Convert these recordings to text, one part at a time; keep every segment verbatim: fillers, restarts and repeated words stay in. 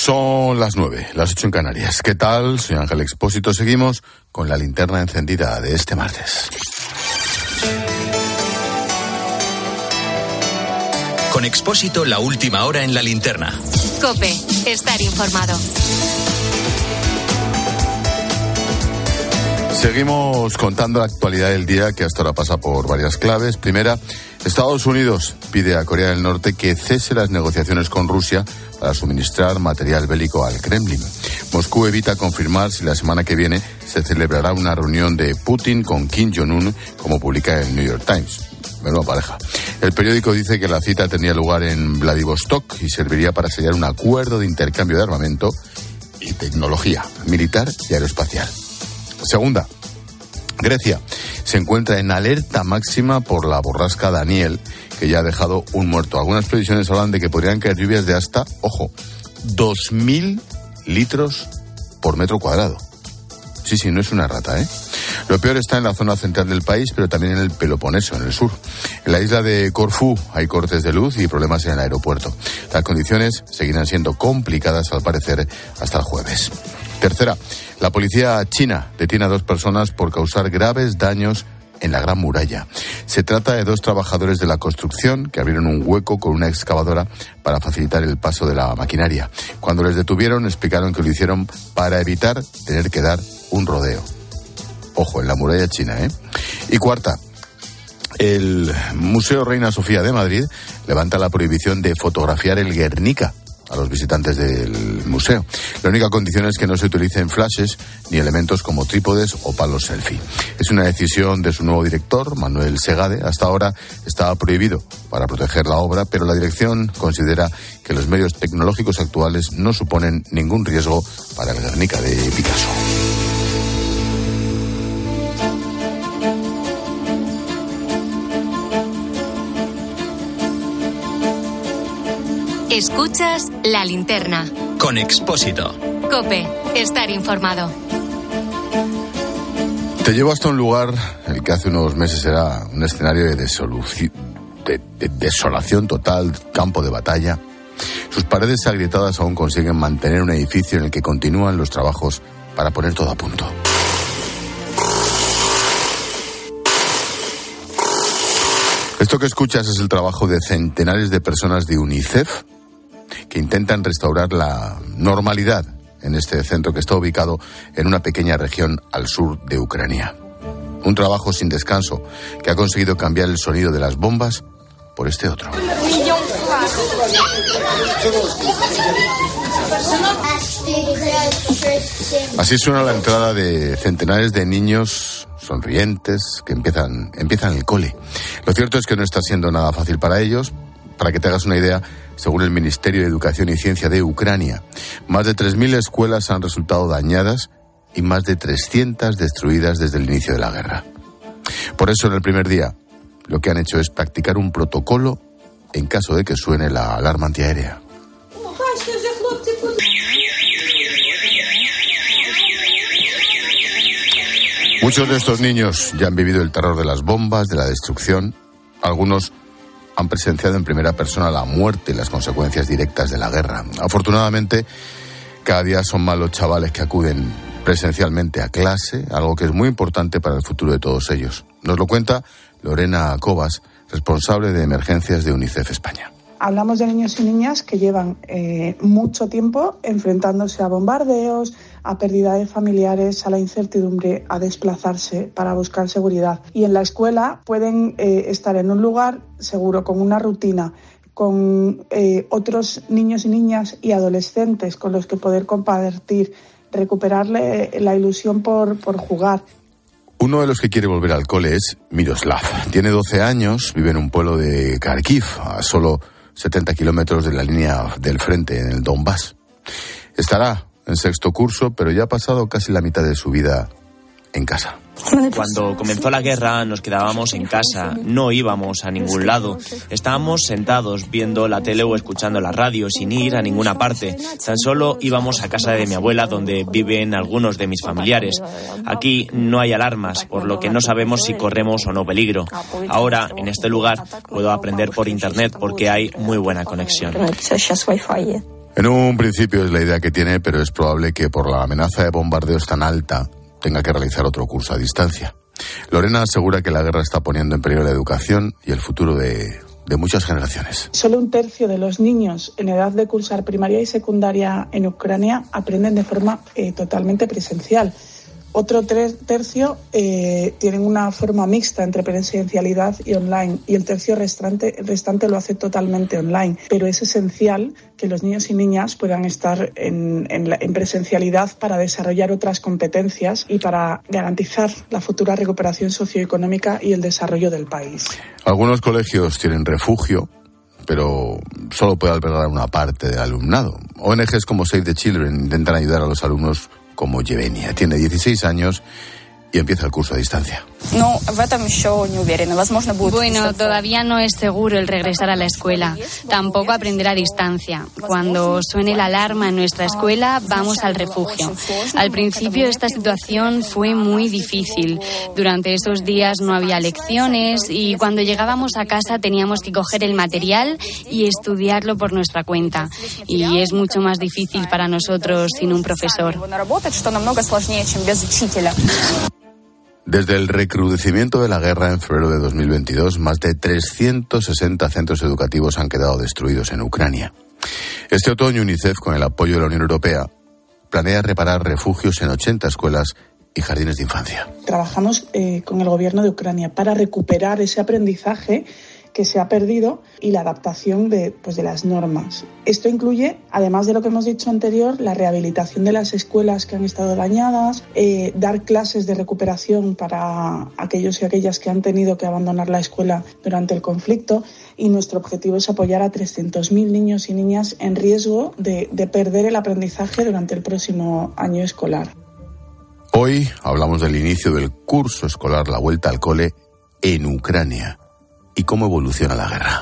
Son las nueve, las ocho en Canarias. ¿Qué tal? Soy Ángel Expósito. Seguimos con la linterna encendida de este martes. Con Expósito, la última hora en la linterna. COPE, estar informado. Seguimos contando la actualidad del día, que hasta ahora pasa por varias claves. Primera, Estados Unidos pide a Corea del Norte que cese las negociaciones con Rusia para suministrar material bélico al Kremlin. Moscú evita confirmar si la semana que viene se celebrará una reunión de Putin con Kim Jong-un, como publica el New York Times. Menuda pareja. El periódico dice que la cita tenía lugar en Vladivostok y serviría para sellar un acuerdo de intercambio de armamento y tecnología militar y aeroespacial. Segunda, Grecia se encuentra en alerta máxima por la borrasca Daniel, que ya ha dejado un muerto. Algunas previsiones hablan de que podrían caer lluvias de hasta, ojo, dos mil litros por metro cuadrado. Sí, sí, no es una rata, ¿eh? Lo peor está en la zona central del país, pero también en el Peloponeso, en el sur. En la isla de Corfú hay cortes de luz y problemas en el aeropuerto. Las condiciones seguirán siendo complicadas, al parecer, hasta el jueves. Tercera, la policía china detiene a dos personas por causar graves daños en la Gran Muralla. Se trata de dos trabajadores de la construcción que abrieron un hueco con una excavadora para facilitar el paso de la maquinaria. Cuando les detuvieron, explicaron que lo hicieron para evitar tener que dar un rodeo. Ojo, en la muralla china, ¿eh? Y cuarta, el Museo Reina Sofía de Madrid levanta la prohibición de fotografiar el Guernica a los visitantes del museo. La única condición es que no se utilicen flashes ni elementos como trípodes o palos selfie. Es una decisión de su nuevo director, Manuel Segade. Hasta ahora estaba prohibido para proteger la obra, pero la dirección considera que los medios tecnológicos actuales no suponen ningún riesgo para el Guernica de Picasso. Escuchas La Linterna. Con Expósito. COPE, estar informado. Te llevo hasta un lugar, el que hace unos meses era un escenario de, desoluci- de, de desolación total, campo de batalla. Sus paredes agrietadas aún consiguen mantener un edificio en el que continúan los trabajos para poner todo a punto. Esto que escuchas es el trabajo de centenares de personas de UNICEF que intentan restaurar la normalidad en este centro que está ubicado en una pequeña región al sur de Ucrania. Un trabajo sin descanso que ha conseguido cambiar el sonido de las bombas por este otro. Así suena la entrada de centenares de niños sonrientes que empiezan, empiezan el cole. Lo cierto es que no está siendo nada fácil para ellos. Para que te hagas una idea, según el Ministerio de Educación y Ciencia de Ucrania, más de tres mil escuelas han resultado dañadas y más de trescientas destruidas desde el inicio de la guerra. Por eso, en el primer día, lo que han hecho es practicar un protocolo en caso de que suene la alarma antiaérea. Muchos de estos niños ya han vivido el terror de las bombas, de la destrucción. Algunos han presenciado en primera persona la muerte y las consecuencias directas de la guerra. Afortunadamente, cada día son más los chavales que acuden presencialmente a clase, algo que es muy importante para el futuro de todos ellos. Nos lo cuenta Lorena Cobas, responsable de emergencias de UNICEF España. Hablamos de niños y niñas que llevan eh, mucho tiempo enfrentándose a bombardeos, a pérdida de familiares, a la incertidumbre, a desplazarse para buscar seguridad. Y en la escuela pueden eh, estar en un lugar seguro, con una rutina, con eh, otros niños y niñas y adolescentes con los que poder compartir, recuperarle la ilusión por, por jugar. Uno de los que quiere volver al cole es Miroslav. Tiene doce años, vive en un pueblo de Kharkiv, a solo setenta kilómetros de la línea del frente, en el Donbass. Estará en sexto curso, pero ya ha pasado casi la mitad de su vida en casa. Cuando comenzó la guerra nos quedábamos en casa, no íbamos a ningún lado. Estábamos sentados viendo la tele o escuchando la radio sin ir a ninguna parte. Tan solo íbamos a casa de mi abuela, donde viven algunos de mis familiares. Aquí no hay alarmas, por lo que no sabemos si corremos o no peligro. Ahora, en este lugar, puedo aprender por internet porque hay muy buena conexión. En un principio es la idea que tiene, pero es probable que por la amenaza de bombardeos tan alta tenga que realizar otro curso a distancia. Lorena asegura que la guerra está poniendo en peligro la educación y el futuro de, de muchas generaciones. Solo un tercio de los niños en edad de cursar primaria y secundaria en Ucrania aprenden de forma eh, totalmente presencial. Otro tercio eh, tienen una forma mixta entre presencialidad y online, y el tercio restante, restante lo hace totalmente online. Pero es esencial que los niños y niñas puedan estar en, en, la, en presencialidad para desarrollar otras competencias y para garantizar la futura recuperación socioeconómica y el desarrollo del país. Algunos colegios tienen refugio, pero solo puede albergar una parte del alumnado. O N Ges como Save the Children intentan ayudar a los alumnos como Yevenia. Tiene dieciséis años y empieza el curso a distancia. Bueno, todavía no es seguro el regresar a la escuela, tampoco aprender a distancia. Cuando suene la alarma en nuestra escuela, vamos al refugio. Al principio esta situación fue muy difícil. Durante esos días no había lecciones y cuando llegábamos a casa teníamos que coger el material y estudiarlo por nuestra cuenta. Y es mucho más difícil para nosotros sin un profesor. Desde el recrudecimiento de la guerra en febrero de dos mil veintidós, más de trescientos sesenta centros educativos han quedado destruidos en Ucrania. Este otoño, UNICEF, con el apoyo de la Unión Europea, planea reparar refugios en ochenta escuelas y jardines de infancia. Trabajamos eh, con el gobierno de Ucrania para recuperar ese aprendizaje que se ha perdido y la adaptación de, pues, de las normas. Esto incluye, además de lo que hemos dicho anterior, la rehabilitación de las escuelas que han estado dañadas, eh, dar clases de recuperación para aquellos y aquellas que han tenido que abandonar la escuela durante el conflicto, y nuestro objetivo es apoyar a trescientos mil niños y niñas en riesgo de, de perder el aprendizaje durante el próximo año escolar. Hoy hablamos del inicio del curso escolar, la vuelta al cole en Ucrania, y cómo evoluciona la guerra.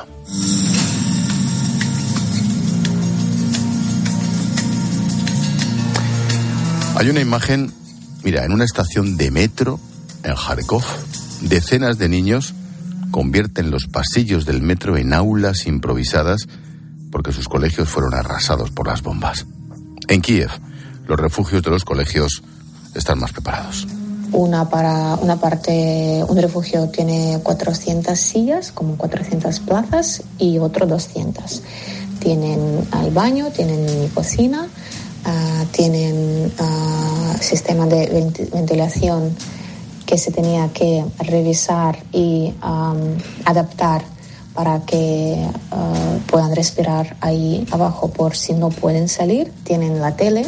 Hay una imagen, mira, en una estación de metro en Kharkov, decenas de niños convierten los pasillos del metro en aulas improvisadas porque sus colegios fueron arrasados por las bombas. En Kiev, los refugios de los colegios están más preparados. Una para una parte, un refugio tiene cuatrocientas sillas, como cuatrocientas plazas, y otro doscientas. Tienen el baño, tienen cocina, uh, tienen uh, sistema de vent- ventilación que se tenía que revisar y um, adaptar para que uh, puedan respirar ahí abajo por si no pueden salir. Tienen la tele.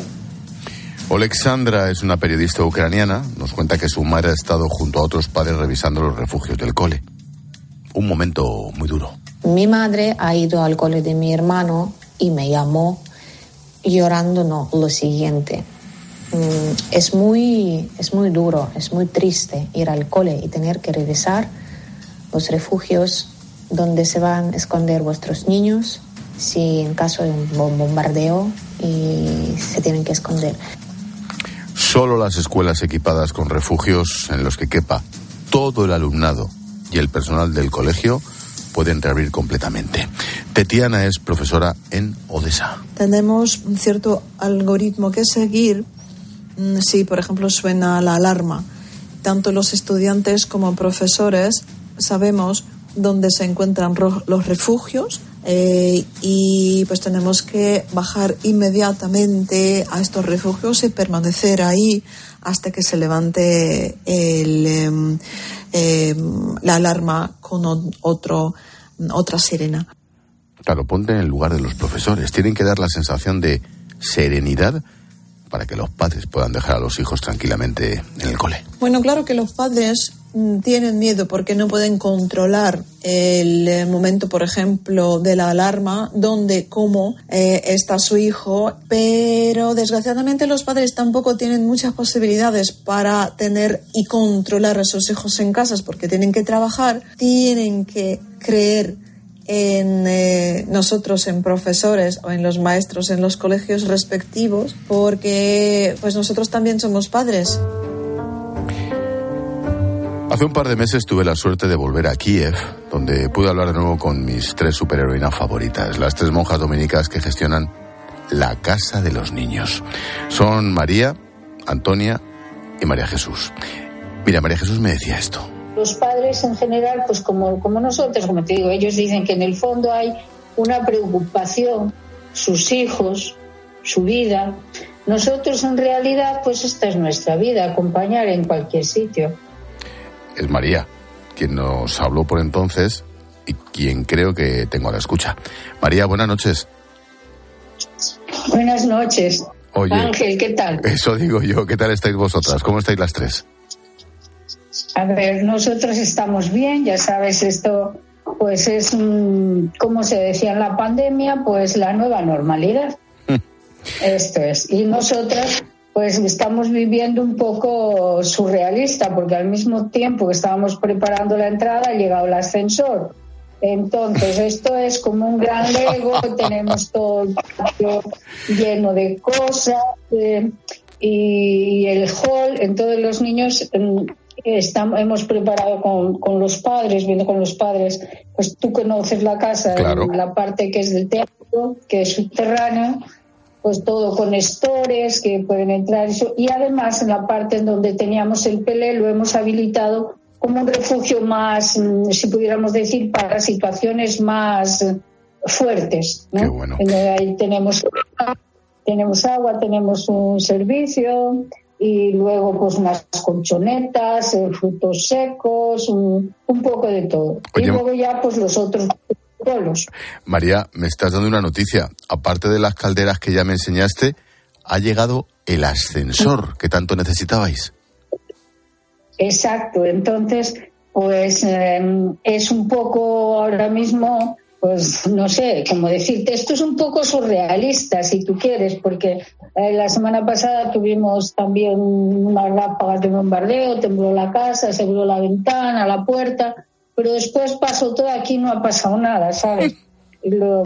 Oleksandra es una periodista ucraniana. Nos cuenta que su madre ha estado junto a otros padres revisando los refugios del cole. Un momento muy duro. Mi madre ha ido al cole de mi hermano y me llamó llorando, no, lo siguiente. Mm, es muy, es muy duro, es muy triste ir al cole y tener que revisar los refugios donde se van a esconder vuestros niños si en caso de un bombardeo y se tienen que esconder. Solo las escuelas equipadas con refugios en los que quepa todo el alumnado y el personal del colegio pueden reabrir completamente. Tetiana es profesora en Odessa. Tenemos un cierto algoritmo que seguir si, por ejemplo, suena la alarma. Tanto los estudiantes como profesores sabemos dónde se encuentran ro- los refugios eh, y pues tenemos que bajar inmediatamente a estos refugios y permanecer ahí hasta que se levante el, eh, eh, la alarma con otro, otra sirena. Claro, ponte en el lugar de los profesores. Tienen que dar la sensación de serenidad para que los padres puedan dejar a los hijos tranquilamente en el cole. Bueno, claro que los padres tienen miedo porque no pueden controlar el momento, por ejemplo, de la alarma, dónde, cómo eh, está su hijo, pero desgraciadamente los padres tampoco tienen muchas posibilidades para tener y controlar a sus hijos en casas porque tienen que trabajar, tienen que creer en eh, nosotros, en profesores o en los maestros en los colegios respectivos, porque pues nosotros también somos padres. Hace un par de meses tuve la suerte de volver a Kiev, donde pude hablar de nuevo con mis tres superheroínas favoritas, las tres monjas dominicas que gestionan la Casa de los Niños. Son María, Antonia y María Jesús. Mira, María Jesús me decía esto. Los padres en general, pues como, como nosotros, como te digo, ellos dicen que en el fondo hay una preocupación, sus hijos, su vida. Nosotros en realidad, pues esta es nuestra vida, acompañar en cualquier sitio. Es María quien nos habló por entonces y quien creo que tengo a la escucha. María, buenas noches. Buenas noches. Oye, Ángel, ¿qué tal? Eso digo yo, ¿qué tal estáis vosotras? ¿Cómo estáis las tres? A ver, nosotros estamos bien, ya sabes, esto pues es, un, como se decía en la pandemia, pues la nueva normalidad. Esto es. Y nosotras pues estamos viviendo un poco surrealista, porque al mismo tiempo que estábamos preparando la entrada ha llegado el ascensor. Entonces esto es como un gran Lego, tenemos todo el patio lleno de cosas eh, y el hall. Entonces los niños eh, estamos, hemos preparado con, con los padres, viendo con los padres, pues tú conoces la casa, claro. La parte que es del teatro, que es subterráneo, pues todo con estores que pueden entrar eso. Y además en la parte en donde teníamos el Pelé lo hemos habilitado como un refugio más, si pudiéramos decir, para situaciones más fuertes, ¿no? Qué bueno. Ahí tenemos, tenemos agua, tenemos un servicio y luego pues unas colchonetas, frutos secos, un, un poco de todo. Oye, y luego ya pues los otros protocolos. María, me estás dando una noticia. Aparte de las calderas que ya me enseñaste, ha llegado el ascensor que tanto necesitabais. Exacto, entonces pues eh, es un poco ahora mismo, pues no sé cómo decirte, esto es un poco surrealista si tú quieres, porque eh, la semana pasada tuvimos también unas ráfagas de bombardeo, tembló la casa, se abrió la ventana, la puerta, pero después pasó todo, aquí no ha pasado nada, ¿sabes? Lo,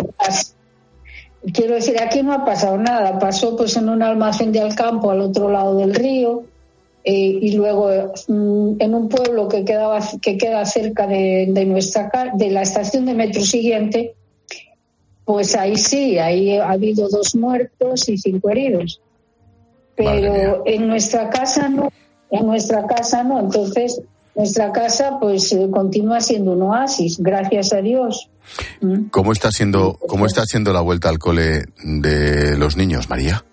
quiero decir, aquí no ha pasado nada, pasó pues en un almacén de Alcampo al otro lado del río. Eh, y luego mm, en un pueblo que quedaba que queda cerca de, de nuestra de la estación de metro siguiente, pues ahí sí, ahí ha habido dos muertos y cinco heridos, pero en nuestra casa no, en nuestra casa no, entonces nuestra casa pues eh, continúa siendo un oasis, gracias a Dios. ¿Mm? ¿Cómo está siendo, cómo está siendo la vuelta al cole de los niños, María?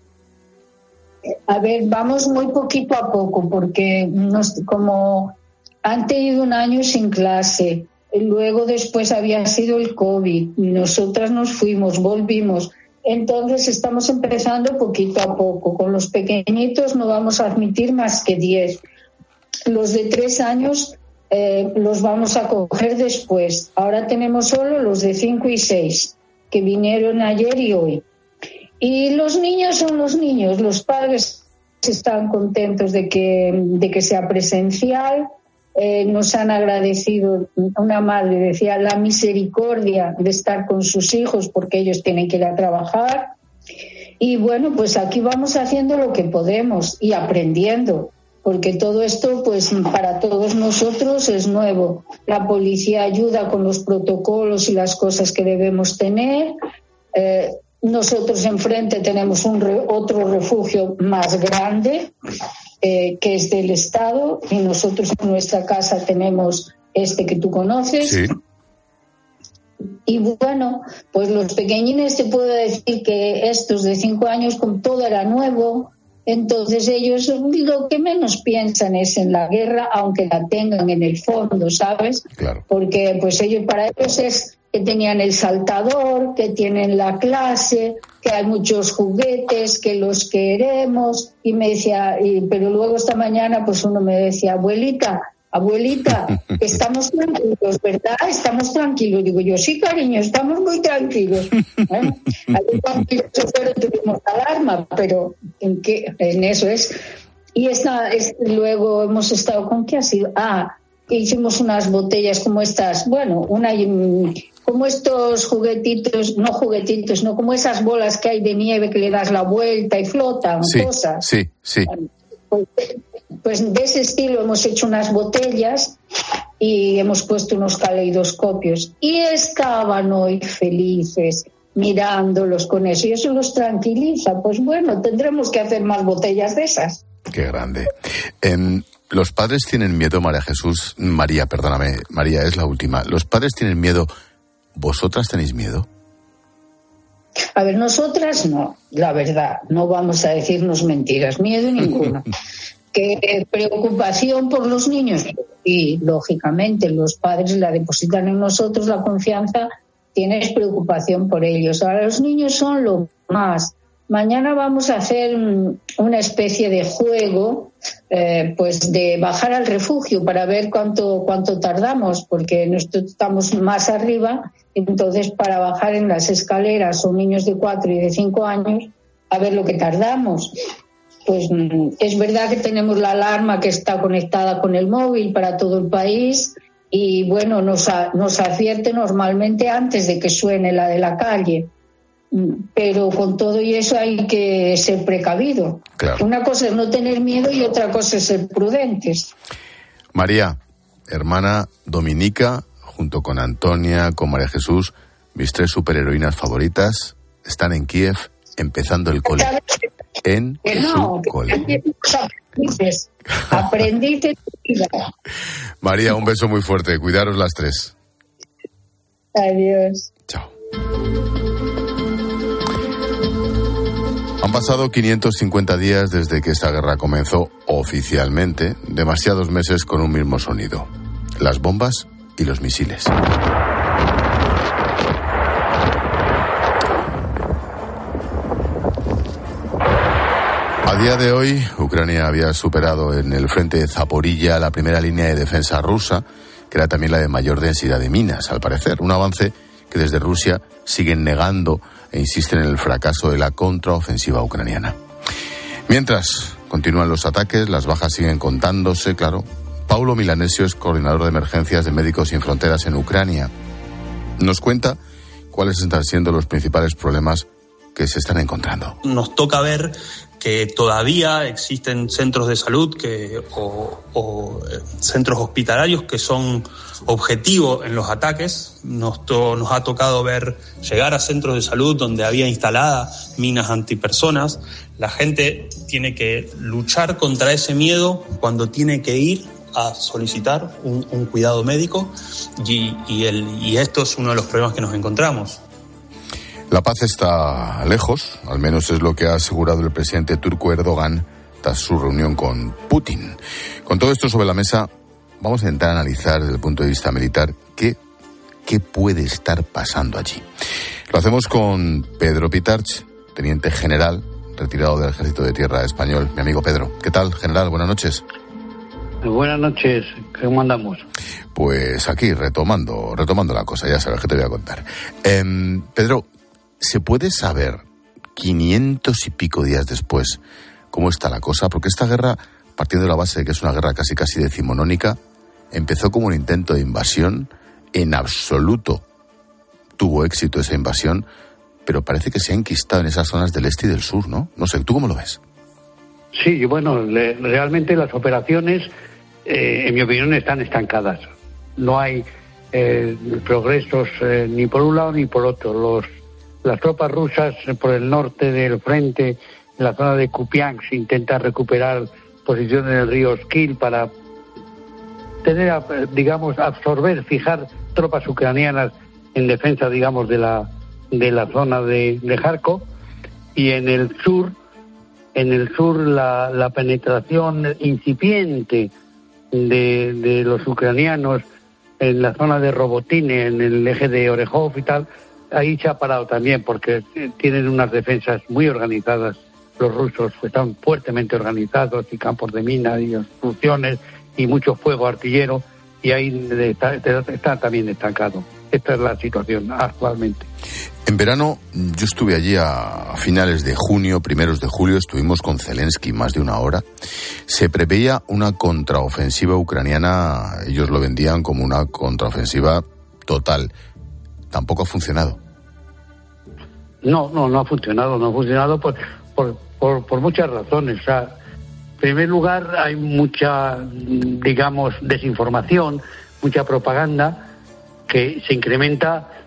A ver, vamos muy poquito a poco porque nos, como han tenido un año sin clase, luego después había sido el COVID, nosotras nos fuimos, volvimos, entonces estamos empezando poquito a poco. Con los pequeñitos no vamos a admitir más que diez. Los de tres años eh, los vamos a coger después. Ahora tenemos solo los de cinco y seis, que vinieron ayer y hoy. Y los niños son los niños, los padres están contentos de que, de que sea presencial, eh, nos han agradecido, una madre decía, la misericordia de estar con sus hijos porque ellos tienen que ir a trabajar. Y bueno, pues aquí vamos haciendo lo que podemos y aprendiendo, porque todo esto pues para todos nosotros es nuevo. La policía ayuda con los protocolos y las cosas que debemos tener. Eh, Nosotros enfrente tenemos un re, otro refugio más grande, eh, que es del Estado, y nosotros en nuestra casa tenemos este que tú conoces. Sí. Y bueno, pues los pequeñines te puedo decir que estos de cinco años, con todo era nuevo, entonces ellos lo que menos piensan es en la guerra, aunque la tengan en el fondo, ¿sabes? Claro. Porque pues ellos, para ellos es que tenían el saltador, que tienen la clase, que hay muchos juguetes, que los queremos. Y me decía, y, pero luego esta mañana pues uno me decía, abuelita, abuelita, estamos tranquilos, ¿verdad? Estamos tranquilos. Digo yo, sí, cariño, estamos muy tranquilos. ¿Eh? Aquí cuando yo tuvimos alarma, pero en, qué, en eso es. Y esta, es, luego hemos estado, ¿con qué ha sido? Ah, hicimos unas botellas como estas, bueno, una como estos juguetitos, no juguetitos, no como esas bolas que hay de nieve que le das la vuelta y flotan, sí, cosas. Sí, sí. Pues, pues de ese estilo hemos hecho unas botellas y hemos puesto unos caleidoscopios y estaban hoy felices. mirándolos con eso, y eso los tranquiliza. Pues bueno, tendremos que hacer más botellas de esas. Qué grande. Eh, los padres tienen miedo, María Jesús, María, perdóname, María, es la última. Los padres tienen miedo, ¿vosotras tenéis miedo? A ver, nosotras no, la verdad, no vamos a decirnos mentiras, miedo ninguno. ¿Qué preocupación por los niños? Y lógicamente los padres la depositan en nosotros, la confianza, tienes preocupación por ellos. Ahora los niños son lo más. Mañana vamos a hacer una especie de juego, eh, pues de bajar al refugio para ver cuánto cuánto tardamos, porque nosotros estamos más arriba, entonces para bajar en las escaleras son niños de cuatro y de cinco años, a ver lo que tardamos. Pues es verdad que tenemos la alarma que está conectada con el móvil para todo el país y bueno, nos, a, nos advierte normalmente antes de que suene la de la calle. Pero con todo y eso hay que ser precavido. Claro. Una cosa es no tener miedo y otra cosa es ser prudentes. María, hermana dominica, junto con Antonia, con María Jesús, mis tres superheroínas favoritas, están en Kiev empezando el cole. En que no, su cole. Aprendices, aprendices. María, un beso muy fuerte. Cuidaros las tres. Adiós. Chao. Han pasado quinientos cincuenta días desde que esta guerra comenzó oficialmente, demasiados meses con un mismo sonido: las bombas y los misiles. A día de hoy, Ucrania había superado en el frente de Zaporilla la primera línea de defensa rusa, que era también la de mayor densidad de minas, al parecer. Un avance que desde Rusia siguen negando e insisten en el fracaso de la contraofensiva ucraniana. Mientras continúan los ataques, las bajas siguen contándose, claro. Paulo Milanesio es coordinador de emergencias de Médicos Sin Fronteras en Ucrania. Nos cuenta cuáles están siendo los principales problemas que se están encontrando. Nos toca ver que todavía existen centros de salud que, o, o eh, centros hospitalarios que son objetivo en los ataques. Nos, to, nos ha tocado ver llegar a centros de salud donde había instaladas minas antipersonas. La gente tiene que luchar contra ese miedo cuando tiene que ir a solicitar un, un cuidado médico y, y, el, y esto es uno de los problemas que nos encontramos. La paz está lejos, al menos es lo que ha asegurado el presidente turco Erdogan tras su reunión con Putin. Con todo esto sobre la mesa, vamos a intentar analizar desde el punto de vista militar qué, qué puede estar pasando allí. Lo hacemos con Pedro Pitarch, teniente general, retirado del Ejército de Tierra español. Mi amigo Pedro, ¿qué tal, general? Buenas noches. Buenas noches, ¿cómo andamos? Pues aquí, retomando, retomando la cosa, ya sabes que te voy a contar. Eh, Pedro, ¿se puede saber, quinientos y pico días después, cómo está la cosa? Porque esta guerra, partiendo de la base de que es una guerra casi casi decimonónica, empezó como un intento de invasión, en absoluto tuvo éxito esa invasión, pero parece que se ha enquistado en esas zonas del este y del sur, ¿no? No sé, ¿tú cómo lo ves? Sí, bueno, le, realmente las operaciones, eh, en mi opinión, están estancadas. No hay eh, progresos eh, ni por un lado ni por otro. Los Las tropas rusas por el norte del frente, en la zona de Kupiansk, intentan recuperar posiciones en el río Skil para tener, digamos, absorber, fijar tropas ucranianas en defensa, digamos, de la de la zona de, de Kharkov. Y en el sur, en el sur la, la penetración incipiente de, de los ucranianos en la zona de Robotine, en el eje de Orejov y tal, ahí se ha parado también porque tienen unas defensas muy organizadas. Los rusos están fuertemente organizados y campos de minas y obstrucciones y mucho fuego artillero, y ahí está, está también estancado. Esta es la situación actualmente. En verano yo estuve allí a finales de junio, primeros de julio, estuvimos con Zelensky más de una hora. Se preveía una contraofensiva ucraniana, ellos lo vendían como una contraofensiva total. Tampoco ha funcionado. No, no, no ha funcionado, no ha funcionado por, por, por, por muchas razones. O sea, en primer lugar, hay mucha, digamos, desinformación, mucha propaganda que se incrementa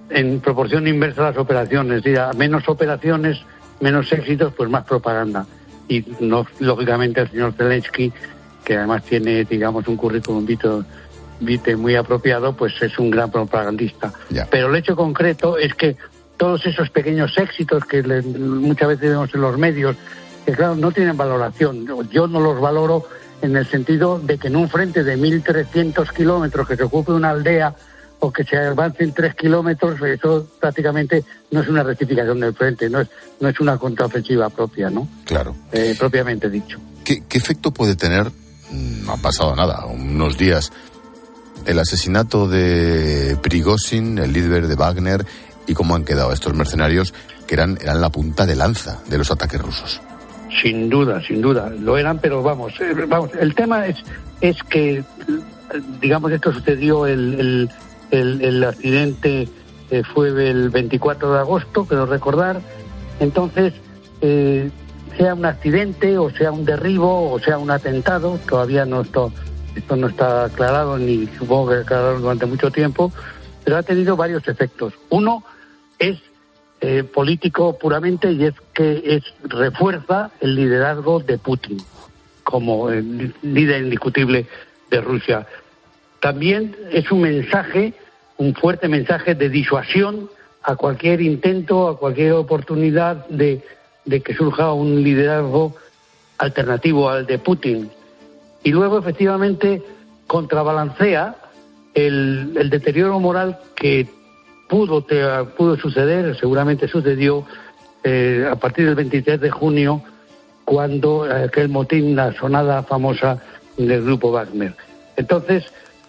en proporción inversa a las operaciones. Es decir, a menos operaciones, menos éxitos, pues más propaganda. Y no, lógicamente el señor Zelensky, que además tiene, digamos, un currículum vitae muy apropiado, pues es un gran propagandista. Ya. Pero el hecho concreto es que todos esos pequeños éxitos que le, muchas veces vemos en los medios, que claro, no tienen valoración. Yo no los valoro en el sentido de que en un frente de mil trescientos kilómetros que se ocupe una aldea o que se avance en tres kilómetros, eso prácticamente no es una rectificación del frente, no es no es una contraofensiva propia, ¿no? Claro. Eh, propiamente dicho. ¿Qué, ¿Qué efecto puede tener, no ha pasado nada, unos días, el asesinato de Prigozhin, el líder de Wagner, y cómo han quedado estos mercenarios que eran, eran la punta de lanza de los ataques rusos? Sin duda, sin duda, lo eran, pero vamos, eh, vamos, el tema es es que, digamos, esto sucedió el... el El, el accidente eh, fue el veinticuatro de agosto, creo recordar. Entonces, eh, sea un accidente, o sea un derribo, o sea un atentado, todavía no esto, esto no está aclarado, ni supongo que aclarado durante mucho tiempo, pero ha tenido varios efectos. Uno es eh, político puramente, y es que es refuerza el liderazgo de Putin como el líder indiscutible de Rusia. También es un mensaje, un fuerte mensaje de disuasión a cualquier intento, a cualquier oportunidad de, de que surja un liderazgo alternativo al de Putin. Y luego, efectivamente, contrabalancea el, el deterioro moral que pudo, te, pudo suceder, seguramente sucedió, eh, a partir del veintitrés de junio, cuando aquel motín, la sonada famosa del grupo Wagner. Entonces,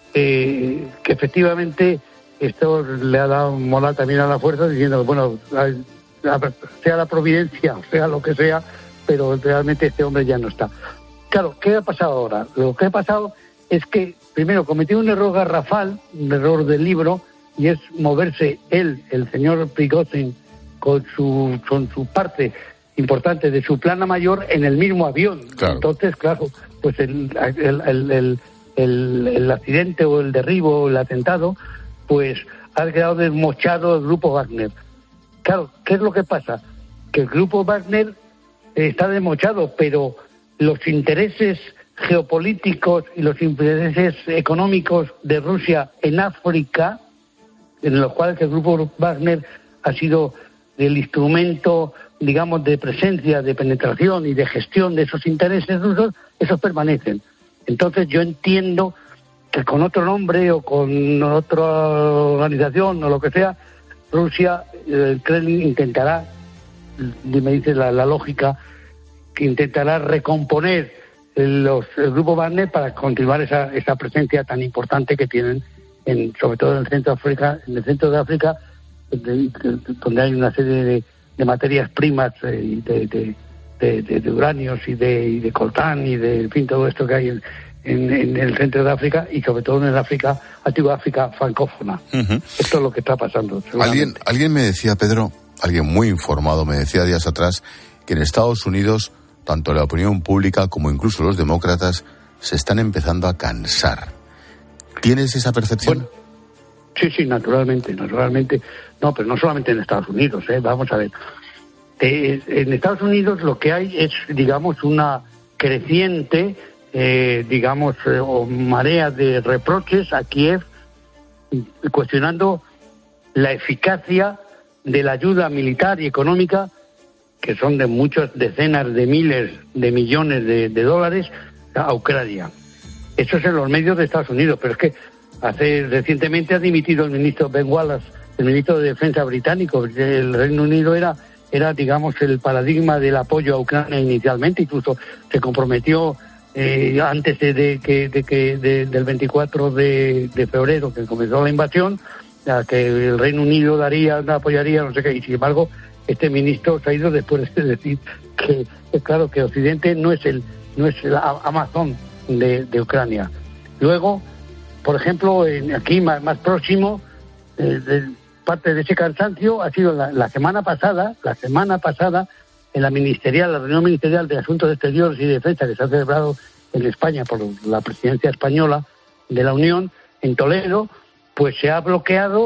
Eh, que efectivamente esto le ha dado moral también a la fuerza, diciendo, bueno, sea la providencia, sea lo que sea, pero realmente este hombre ya no está. Claro, ¿qué ha pasado ahora? Lo que ha pasado es que, primero, cometió un error garrafal, un error del libro, y es moverse él, el señor Prigozhin, con su, con su parte importante de su plana mayor en el mismo avión. Claro. Entonces, claro, pues el... el, el, el El, el accidente o el derribo o el atentado, pues ha quedado desmochado el grupo Wagner. Claro, ¿qué es lo que pasa? Que el grupo Wagner está desmochado, pero los intereses geopolíticos y los intereses económicos de Rusia en África, en los cuales el grupo Wagner ha sido el instrumento, digamos, de presencia, de penetración y de gestión de esos intereses rusos, esos permanecen. Entonces yo entiendo que con otro nombre o con otra organización o lo que sea, Rusia, el Kremlin intentará, me dice la, la lógica, que intentará recomponer los, el grupo Wagner para continuar esa, esa presencia tan importante que tienen, en, sobre todo en el centro de África, en el centro de África, donde, donde hay una serie de, de materias primas y de, de De, de, de uranios y de, y de coltán y de, en fin, todo esto que hay en, en, en el centro de África, y sobre todo en el África, antigua África francófona. Uh-huh. Esto es lo que está pasando. Alguien, alguien me decía, Pedro, alguien muy informado me decía días atrás, que en Estados Unidos, tanto la opinión pública como incluso los demócratas se están empezando a cansar. ¿Tienes esa percepción? Bueno, sí, sí, naturalmente, naturalmente. No, pero no solamente en Estados Unidos, ¿eh? Vamos a ver. Eh, en Estados Unidos lo que hay es, digamos, una creciente, eh, digamos, eh, o marea de reproches a Kiev, cuestionando la eficacia de la ayuda militar y económica, que son de muchas decenas de miles de millones de, de dólares, a Ucrania. Eso es en los medios de Estados Unidos, pero es que hace recientemente ha dimitido el ministro Ben Wallace, el ministro de Defensa británico. El Reino Unido era... era, digamos, el paradigma del apoyo a Ucrania inicialmente, incluso se comprometió eh, antes de, de que, de que de, del veinticuatro de, de febrero, que comenzó la invasión, a que el Reino Unido daría, apoyaría, no sé qué, y sin embargo, este ministro se ha ido después de decir que, es claro, que Occidente no es el no es el Amazon de, de Ucrania. Luego, por ejemplo, en, aquí más, más próximo, eh, de, parte de ese cansancio ha sido la, la semana pasada, la semana pasada, en la ministerial, la reunión ministerial de Asuntos Exteriores y Defensa, que se ha celebrado en España por la presidencia española de la Unión, en Toledo, pues se ha bloqueado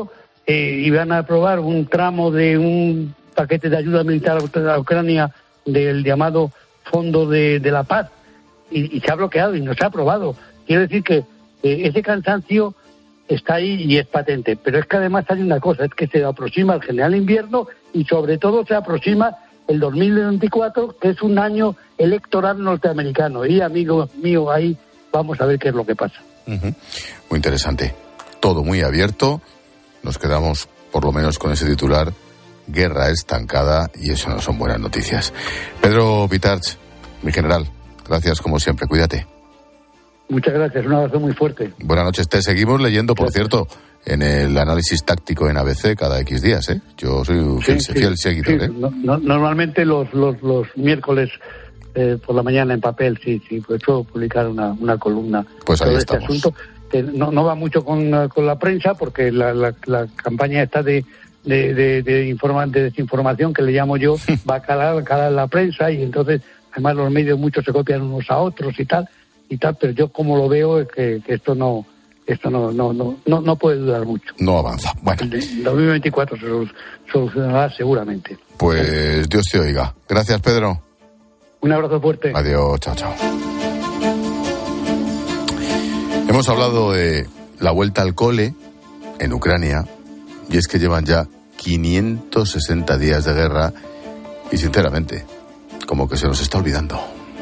eh, iban a aprobar un tramo de un paquete de ayuda militar a Ucrania del llamado Fondo de, de la Paz, y, y se ha bloqueado y no se ha aprobado. Quiero decir que eh, ese cansancio está ahí y es patente, pero es que además hay una cosa, es que se aproxima el general invierno y sobre todo se aproxima el dos mil veinticuatro, que es un año electoral norteamericano, y amigo mío, ahí vamos a ver qué es lo que pasa. Uh-huh. Muy interesante, todo muy abierto, nos quedamos por lo menos con ese titular, guerra estancada, y eso no son buenas noticias. Pedro Pitarch, mi general, gracias como siempre, cuídate. Muchas gracias, un abrazo muy fuerte. Buenas noches, te seguimos leyendo, por gracias. Cierto, en el análisis táctico en A B C cada X días, ¿eh? Yo soy un fiel, sí, fiel sí, seguidor, sí. ¿eh? No, no, normalmente los, los, los miércoles eh, por la mañana en papel, sí, sí, pues suelo publicar una, una columna pues ahí sobre estamos. este asunto, que no, no va mucho con, con la prensa, porque la, la, la campaña está de... de, de, de, informa, de desinformación, que le llamo yo, va a calar, calar la prensa, y entonces además los medios muchos se copian unos a otros y tal, y tal, pero yo como lo veo es que, que esto no esto no no, no no no puede durar mucho. No avanza. Bueno. En dos mil veinticuatro se solucionará seguramente. Pues Dios te oiga. Gracias, Pedro. Un abrazo fuerte. Adiós, chao, chao. Hemos hablado de la vuelta al cole en Ucrania, y es que llevan ya quinientos sesenta días de guerra y, sinceramente, como que se nos está olvidando.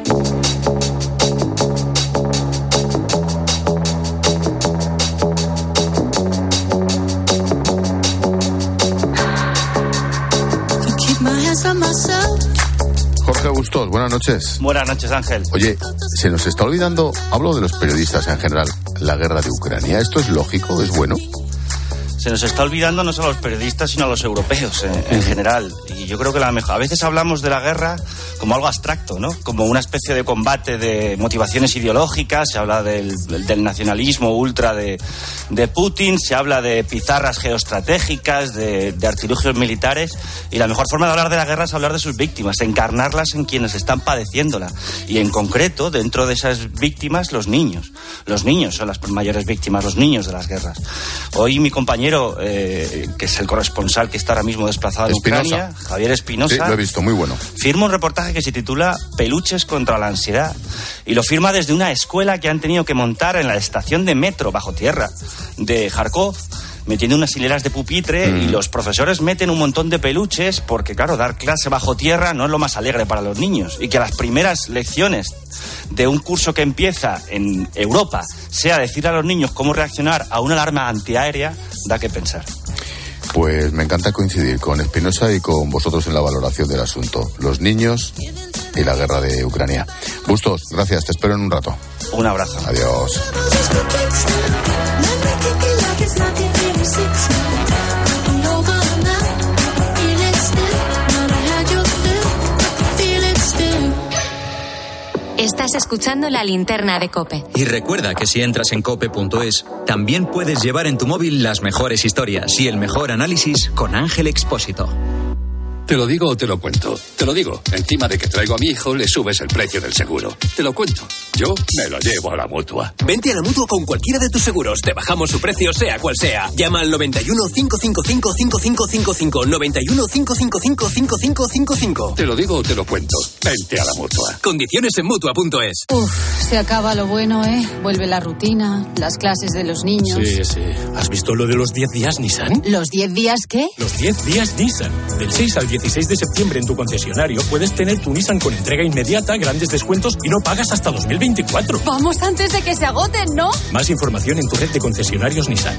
Jorge Bustos, buenas noches. Buenas noches, Ángel. Oye, se nos está olvidando, hablo de los periodistas en general, la guerra de Ucrania. ¿Esto es lógico? ¿Es bueno? Se nos está olvidando no solo a los periodistas, sino a los europeos en, en general. Y yo creo que la mejor, a veces hablamos de la guerra como algo abstracto, ¿no? Como una especie de combate de motivaciones ideológicas. Se habla del, del nacionalismo ultra de, de Putin, se habla de pizarras geoestratégicas, de, de artilugios militares. Y la mejor forma de hablar de la guerra es hablar de sus víctimas, encarnarlas en quienes están padeciéndola. Y en concreto, dentro de esas víctimas, los niños. Los niños son las mayores víctimas, los niños de las guerras. Hoy mi compañero Eh, que es el corresponsal que está ahora mismo desplazado en Espinosa. Ucrania, Javier Espinosa. Sí, lo he visto, muy bueno. Firma un reportaje que se titula Peluches contra la ansiedad, y lo firma desde una escuela que han tenido que montar en la estación de metro bajo tierra de Kharkov, metiendo unas hileras de pupitre, mm. y los profesores meten un montón de peluches porque, claro, dar clase bajo tierra no es lo más alegre para los niños, y que las primeras lecciones de un curso que empieza en Europa sea decir a los niños cómo reaccionar a una alarma antiaérea, da que pensar. Pues me encanta coincidir con Espinosa y con vosotros en la valoración del asunto. Los niños y la guerra de Ucrania. Bustos, gracias, te espero en un rato. Un abrazo. Adiós. Estás escuchando La Linterna de COPE. Y recuerda que si entras en cope punto es, también puedes llevar en tu móvil las mejores historias y el mejor análisis con Ángel Expósito. Te lo digo o te lo cuento. Te lo digo. Encima de que traigo a mi hijo, le subes el precio del seguro. Te lo cuento. Yo me lo llevo a la Mutua. Vente a la Mutua con cualquiera de tus seguros. Te bajamos su precio, sea cual sea. Llama al noventa y uno, cinco cinco cinco, cinco cinco cinco cinco. noventa y uno, cinco cinco cinco, cinco cinco cinco cinco. Te lo digo o te lo cuento. Vente a la Mutua. Condiciones en Mutua punto es. Uf, se acaba lo bueno, ¿eh? Vuelve la rutina, las clases de los niños. Sí, sí. ¿Has visto lo de los diez días Nissan? ¿Los diez días qué? Los diez días Nissan. Del seis al dieciséis de septiembre en tu concesionario puedes tener tu Nissan con entrega inmediata, grandes descuentos y no pagas hasta dos mil veinticuatro. Vamos antes de que se agoten, ¿no? Más información en tu red de concesionarios Nissan.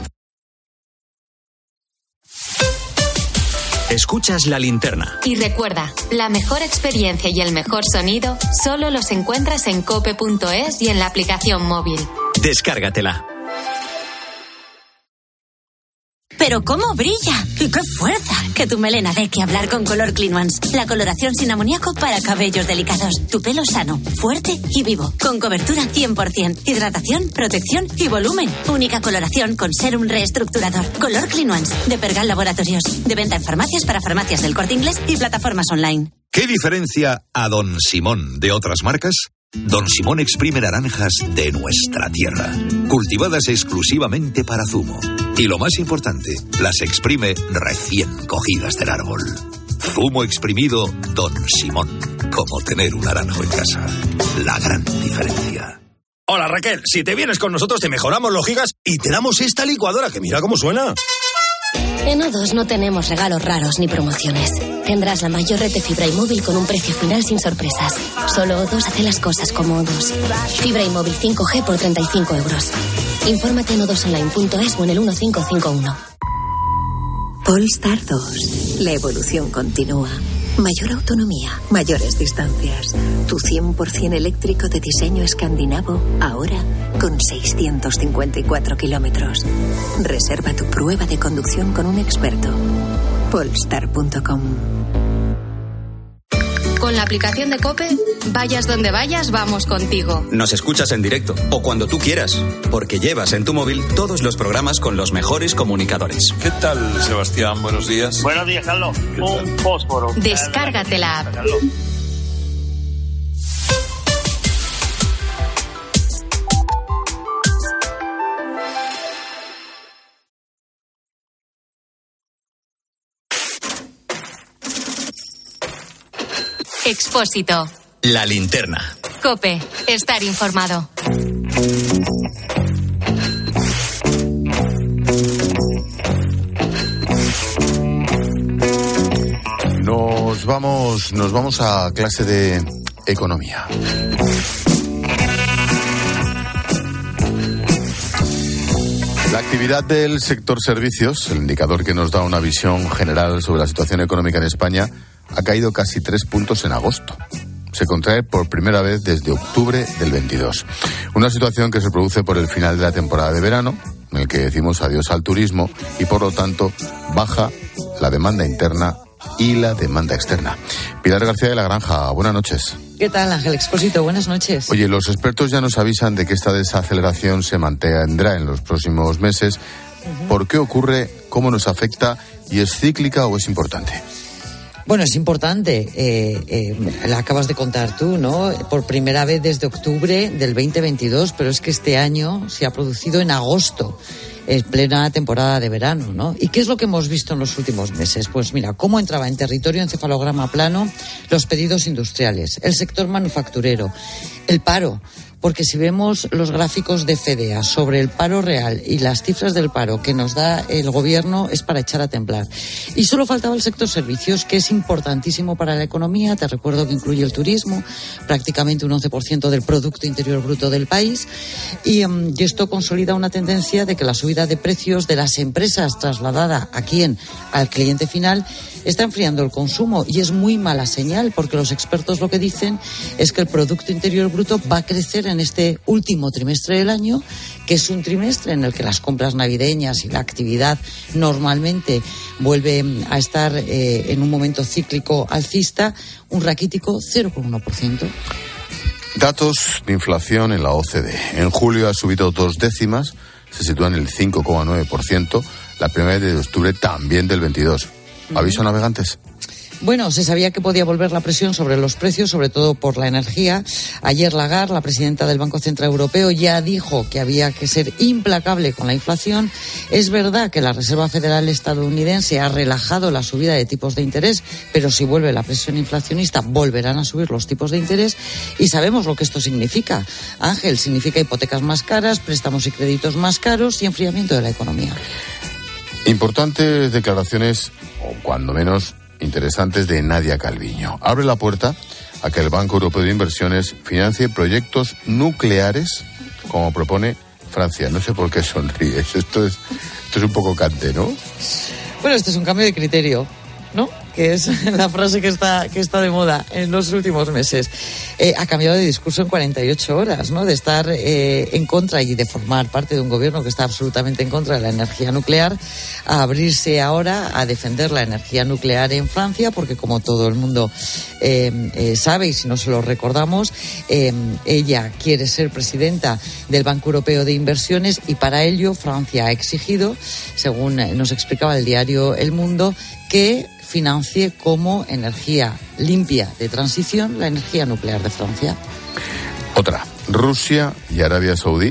Escuchas La Linterna. Y recuerda, la mejor experiencia y el mejor sonido solo los encuentras en cope punto es y en la aplicación móvil. Descárgatela. Pero cómo brilla y qué fuerza. Que tu melena dé que hablar con Color Clean Ones. La coloración sin amoníaco para cabellos delicados. Tu pelo sano, fuerte y vivo. Con cobertura cien por ciento. Hidratación, protección y volumen. Única coloración con serum reestructurador. Color Clean Ones de Pergal Laboratorios. De venta en farmacias para farmacias del Corte Inglés y plataformas online. ¿Qué diferencia a Don Simón de otras marcas? Don Simón exprime naranjas de nuestra tierra, cultivadas exclusivamente para zumo. Y lo más importante, las exprime recién cogidas del árbol. Zumo exprimido Don Simón. Como tener un naranjo en casa. La gran diferencia. Hola Raquel, si te vienes con nosotros te mejoramos los gigas y te damos esta licuadora que mira cómo suena. En O dos no tenemos regalos raros ni promociones. Tendrás la mayor red de fibra y móvil con un precio final sin sorpresas. Solo O dos hace las cosas como O dos. Fibra y móvil cinco G por treinta y cinco euros. Infórmate en o dos online punto es o en el uno cinco cinco uno. Polestar dos. La evolución continúa. Mayor autonomía, mayores distancias. Tu cien por ciento eléctrico de diseño escandinavo, ahora con seiscientos cincuenta y cuatro kilómetros. Reserva tu prueba de conducción con un experto. Polestar punto com. Con la aplicación de COPE, vayas donde vayas, vamos contigo. Nos escuchas en directo o cuando tú quieras, porque llevas en tu móvil todos los programas con los mejores comunicadores. ¿Qué tal, Sebastián? Buenos días. Buenos días, Carlos. Un fósforo. Descárgate la app. Expósito. La linterna. COPE. Estar informado. Nos vamos, nos vamos a clase de economía. La actividad del sector servicios, el indicador que nos da una visión general sobre la situación económica en España, ha caído casi tres puntos en agosto. Se contrae por primera vez desde octubre del veintidós. Una situación que se produce por el final de la temporada de verano, en el que decimos adiós al turismo y por lo tanto baja la demanda interna y la demanda externa. Pilar García de la Granja, buenas noches. ¿Qué tal, Ángel Expósito? Buenas noches. Oye, los expertos ya nos avisan de que esta desaceleración se mantendrá en los próximos meses. Uh-huh. ¿Por qué ocurre? ¿Cómo nos afecta? ¿Y es cíclica o es importante? Bueno, es importante, eh, eh, la acabas de contar tú, ¿no? Por primera vez desde octubre del veinte veintidós, pero es que este año se ha producido en agosto, en plena temporada de verano, ¿no? ¿Y qué es lo que hemos visto en los últimos meses? Pues mira, cómo entraba en territorio encefalograma plano los pedidos industriales, el sector manufacturero, el paro. Porque si vemos los gráficos de FEDEA sobre el paro real y las cifras del paro que nos da el gobierno es para echar a temblar. Y solo faltaba el sector servicios, que es importantísimo para la economía. Te recuerdo que incluye el turismo, prácticamente un once por ciento del Producto Interior Bruto del país. Y, um, y esto consolida una tendencia de que la subida de precios de las empresas trasladada a quién, al cliente final, está enfriando el consumo. Y es muy mala señal, porque los expertos lo que dicen es que el Producto Interior Bruto va a crecer en en este último trimestre del año, que es un trimestre en el que las compras navideñas y la actividad normalmente vuelve a estar eh, en un momento cíclico alcista, un raquítico cero coma uno por ciento. Datos de inflación en la O C D E. En julio ha subido dos décimas, se sitúa en el cinco coma nueve por ciento, la primera de octubre también del veintidós. ¿Aviso a navegantes? Bueno, se sabía que podía volver la presión sobre los precios, sobre todo por la energía. Ayer Lagarde, la presidenta del Banco Central Europeo, ya dijo que había que ser implacable con la inflación. Es verdad que la Reserva Federal estadounidense ha relajado la subida de tipos de interés, pero si vuelve la presión inflacionista, volverán a subir los tipos de interés. Y sabemos lo que esto significa. Ángel, significa hipotecas más caras, préstamos y créditos más caros y enfriamiento de la economía. Importantes declaraciones, o cuando menos interesantes, de Nadia Calviño. Abre la puerta a que el Banco Europeo de Inversiones financie proyectos nucleares, como propone Francia. No sé por qué sonríes. Esto es, esto es un poco cante, ¿no? Bueno, esto es un cambio de criterio, ¿no? Que es la frase que está que está de moda en los últimos meses. Eh, ha cambiado de discurso en cuarenta y ocho horas, ¿no? De estar eh, en contra y de formar parte de un gobierno que está absolutamente en contra de la energía nuclear, a abrirse ahora a defender la energía nuclear en Francia, porque como todo el mundo eh, eh, sabe, y si no se lo recordamos, eh, ella quiere ser presidenta del Banco Europeo de Inversiones, y para ello Francia ha exigido, según nos explicaba el diario El Mundo, que financie como energía limpia de transición la energía nuclear de Francia. Otra, Rusia y Arabia Saudí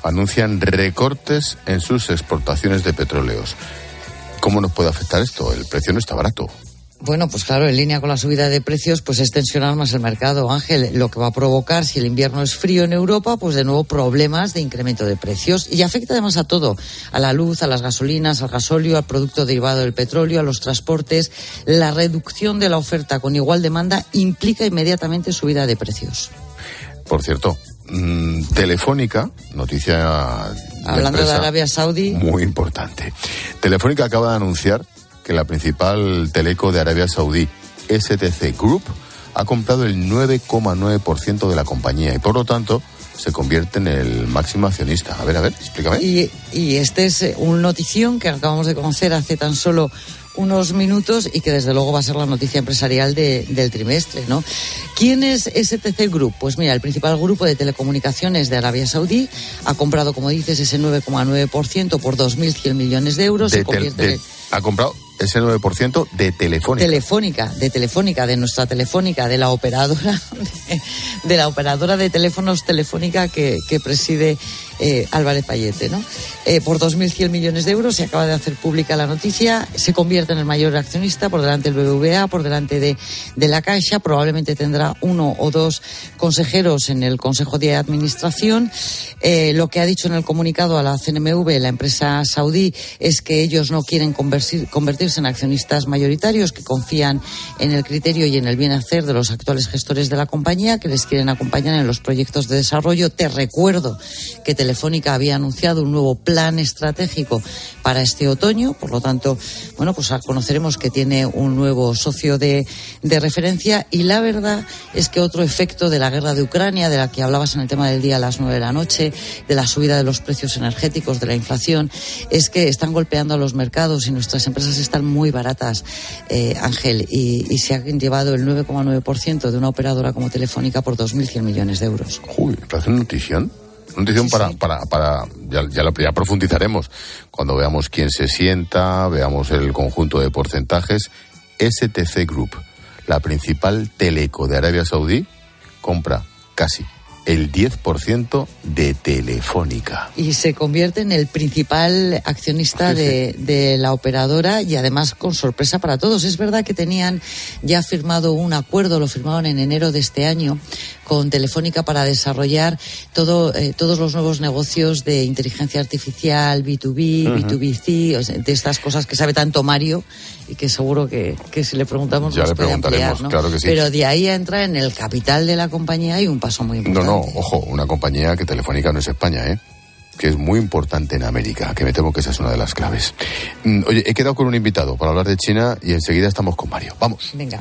anuncian recortes en sus exportaciones de petróleos. ¿Cómo nos puede afectar esto? El precio no está barato. Bueno, pues claro, en línea con la subida de precios, pues es tensionar más el mercado, Ángel, lo que va a provocar, si el invierno es frío en Europa, pues de nuevo problemas de incremento de precios. Y afecta además a todo, a la luz, a las gasolinas, al gasóleo, al producto derivado del petróleo, a los transportes. La reducción de la oferta con igual demanda implica inmediatamente subida de precios. Por cierto, mmm, Telefónica, noticia de Hablando de Arabia Saudí. Muy importante. Telefónica acaba de anunciar que la principal teleco de Arabia Saudí, S T C Group, ha comprado el nueve coma nueve por ciento de la compañía y, por lo tanto, se convierte en el máximo accionista. A ver, a ver, explícame. Y, y este es un notición que acabamos de conocer hace tan solo unos minutos y que desde luego va a ser la noticia empresarial de, del trimestre, ¿no? ¿Quién es S T C Group? Pues mira, el principal grupo de telecomunicaciones de Arabia Saudí ha comprado, como dices, ese nueve coma nueve por ciento por dos mil cien millones de euros. De se convierte de, en... Ha comprado ese nueve por ciento de Telefónica. Telefónica, de Telefónica, de nuestra Telefónica, de la operadora de, de la operadora de teléfonos Telefónica que, que preside eh, Álvarez Payete, ¿no? Eh, por dos mil cien millones de euros se acaba de hacer pública la noticia, se convierte en el mayor accionista por delante del B B V A, por delante de, de la Caixa, probablemente tendrá uno o dos consejeros en el Consejo de Administración. Eh, lo que ha dicho en el comunicado a la C N M V, la empresa saudí, es que ellos no quieren convertir, convertirse en accionistas mayoritarios, que confían en el criterio y en el bien hacer de los actuales gestores de la compañía, que les quieren acompañar en los proyectos de desarrollo. Te recuerdo que Telefónica había anunciado un nuevo plan estratégico para este otoño, por lo tanto, bueno, pues conoceremos que tiene un nuevo socio de, de referencia. Y la verdad es que otro efecto de la guerra de Ucrania, de la que hablabas en el tema del día a las nueve de la noche, de la subida de los precios energéticos, de la inflación, es que están golpeando a los mercados y nuestras empresas están muy baratas, eh, Ángel, y, y se han llevado el nueve coma nueve por ciento de una operadora como Telefónica por dos mil cien millones de euros. Uy, ¿te hace una notición? Notición sí, para, sí. para, para, ya, ya, lo, ya profundizaremos cuando veamos quién se sienta, veamos el conjunto de porcentajes. S T C Group, la principal teleco de Arabia Saudí, compra casi el diez por ciento de Telefónica. Y se convierte en el principal accionista sí, sí. De, de la operadora, y además con sorpresa para todos. Es verdad que tenían ya firmado un acuerdo, lo firmaron en enero de este año, con Telefónica para desarrollar todo, eh, todos los nuevos negocios de inteligencia artificial, B dos B, uh-huh. B dos B C, o sea, de estas cosas que sabe tanto Mario y que seguro que, que si le preguntamos ya nos le puede preguntaremos, ampliar, ¿no? Claro que sí. Pero de ahí a entrar en el capital de la compañía hay un paso muy importante. No, no, ojo, una compañía que Telefónica no es España, ¿eh? Que es muy importante en América, que me temo que esa es una de las claves. Mm, oye, he quedado con un invitado para hablar de China y enseguida estamos con Mario. Vamos. Venga.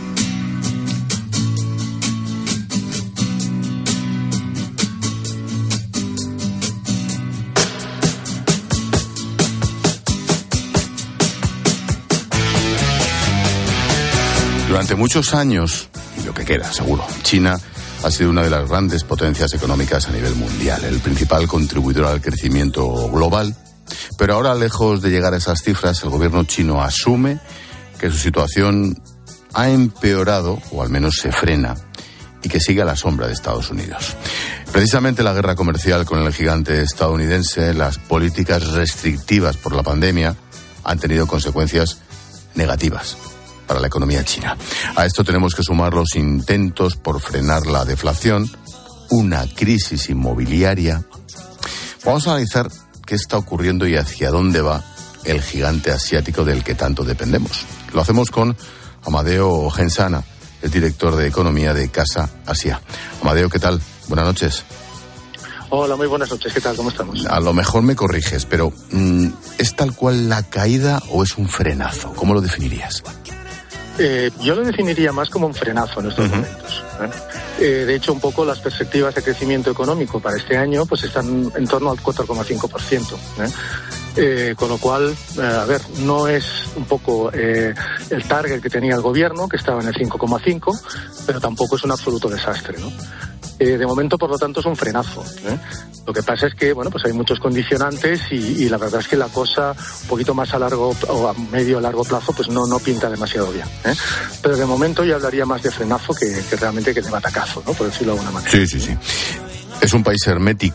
Durante muchos años, y lo que queda, seguro, China ha sido una de las grandes potencias económicas a nivel mundial, el principal contribuidor al crecimiento global. Pero ahora, lejos de llegar a esas cifras, el gobierno chino asume que su situación ha empeorado, o al menos se frena, y que sigue a la sombra de Estados Unidos. Precisamente la guerra comercial con el gigante estadounidense, las políticas restrictivas por la pandemia, han tenido consecuencias negativas para la economía china. A esto tenemos que sumar los intentos por frenar la deflación, una crisis inmobiliaria. Vamos a analizar qué está ocurriendo y hacia dónde va el gigante asiático del que tanto dependemos. Lo hacemos con Amadeo Gensana, el director de Economía de Casa Asia. Amadeo, ¿qué tal? Buenas noches. Hola, muy buenas noches. ¿Qué tal? ¿Cómo estamos? A lo mejor me corriges, pero ¿es tal cual la caída o es un frenazo? ¿Cómo lo definirías? Eh, yo lo definiría más como un frenazo en estos uh-huh. momentos. ¿eh? Eh, de hecho, un poco las perspectivas de crecimiento económico para este año pues están en torno al cuatro coma cinco por ciento. ¿eh? Eh, con lo cual, eh, a ver, no es un poco eh, el target que tenía el gobierno, que estaba en el cinco coma cinco, pero tampoco es un absoluto desastre, ¿no? Eh, de momento, por lo tanto, es un frenazo. ¿eh? Lo que pasa es que, bueno, pues hay muchos condicionantes y, y la verdad es que la cosa, un poquito más a largo o a medio o largo plazo, pues no, no pinta demasiado bien. ¿eh? Pero de momento yo hablaría más de frenazo que, que realmente que de batacazo, ¿no? Por decirlo de alguna manera. Sí, sí, sí. Es un país hermético,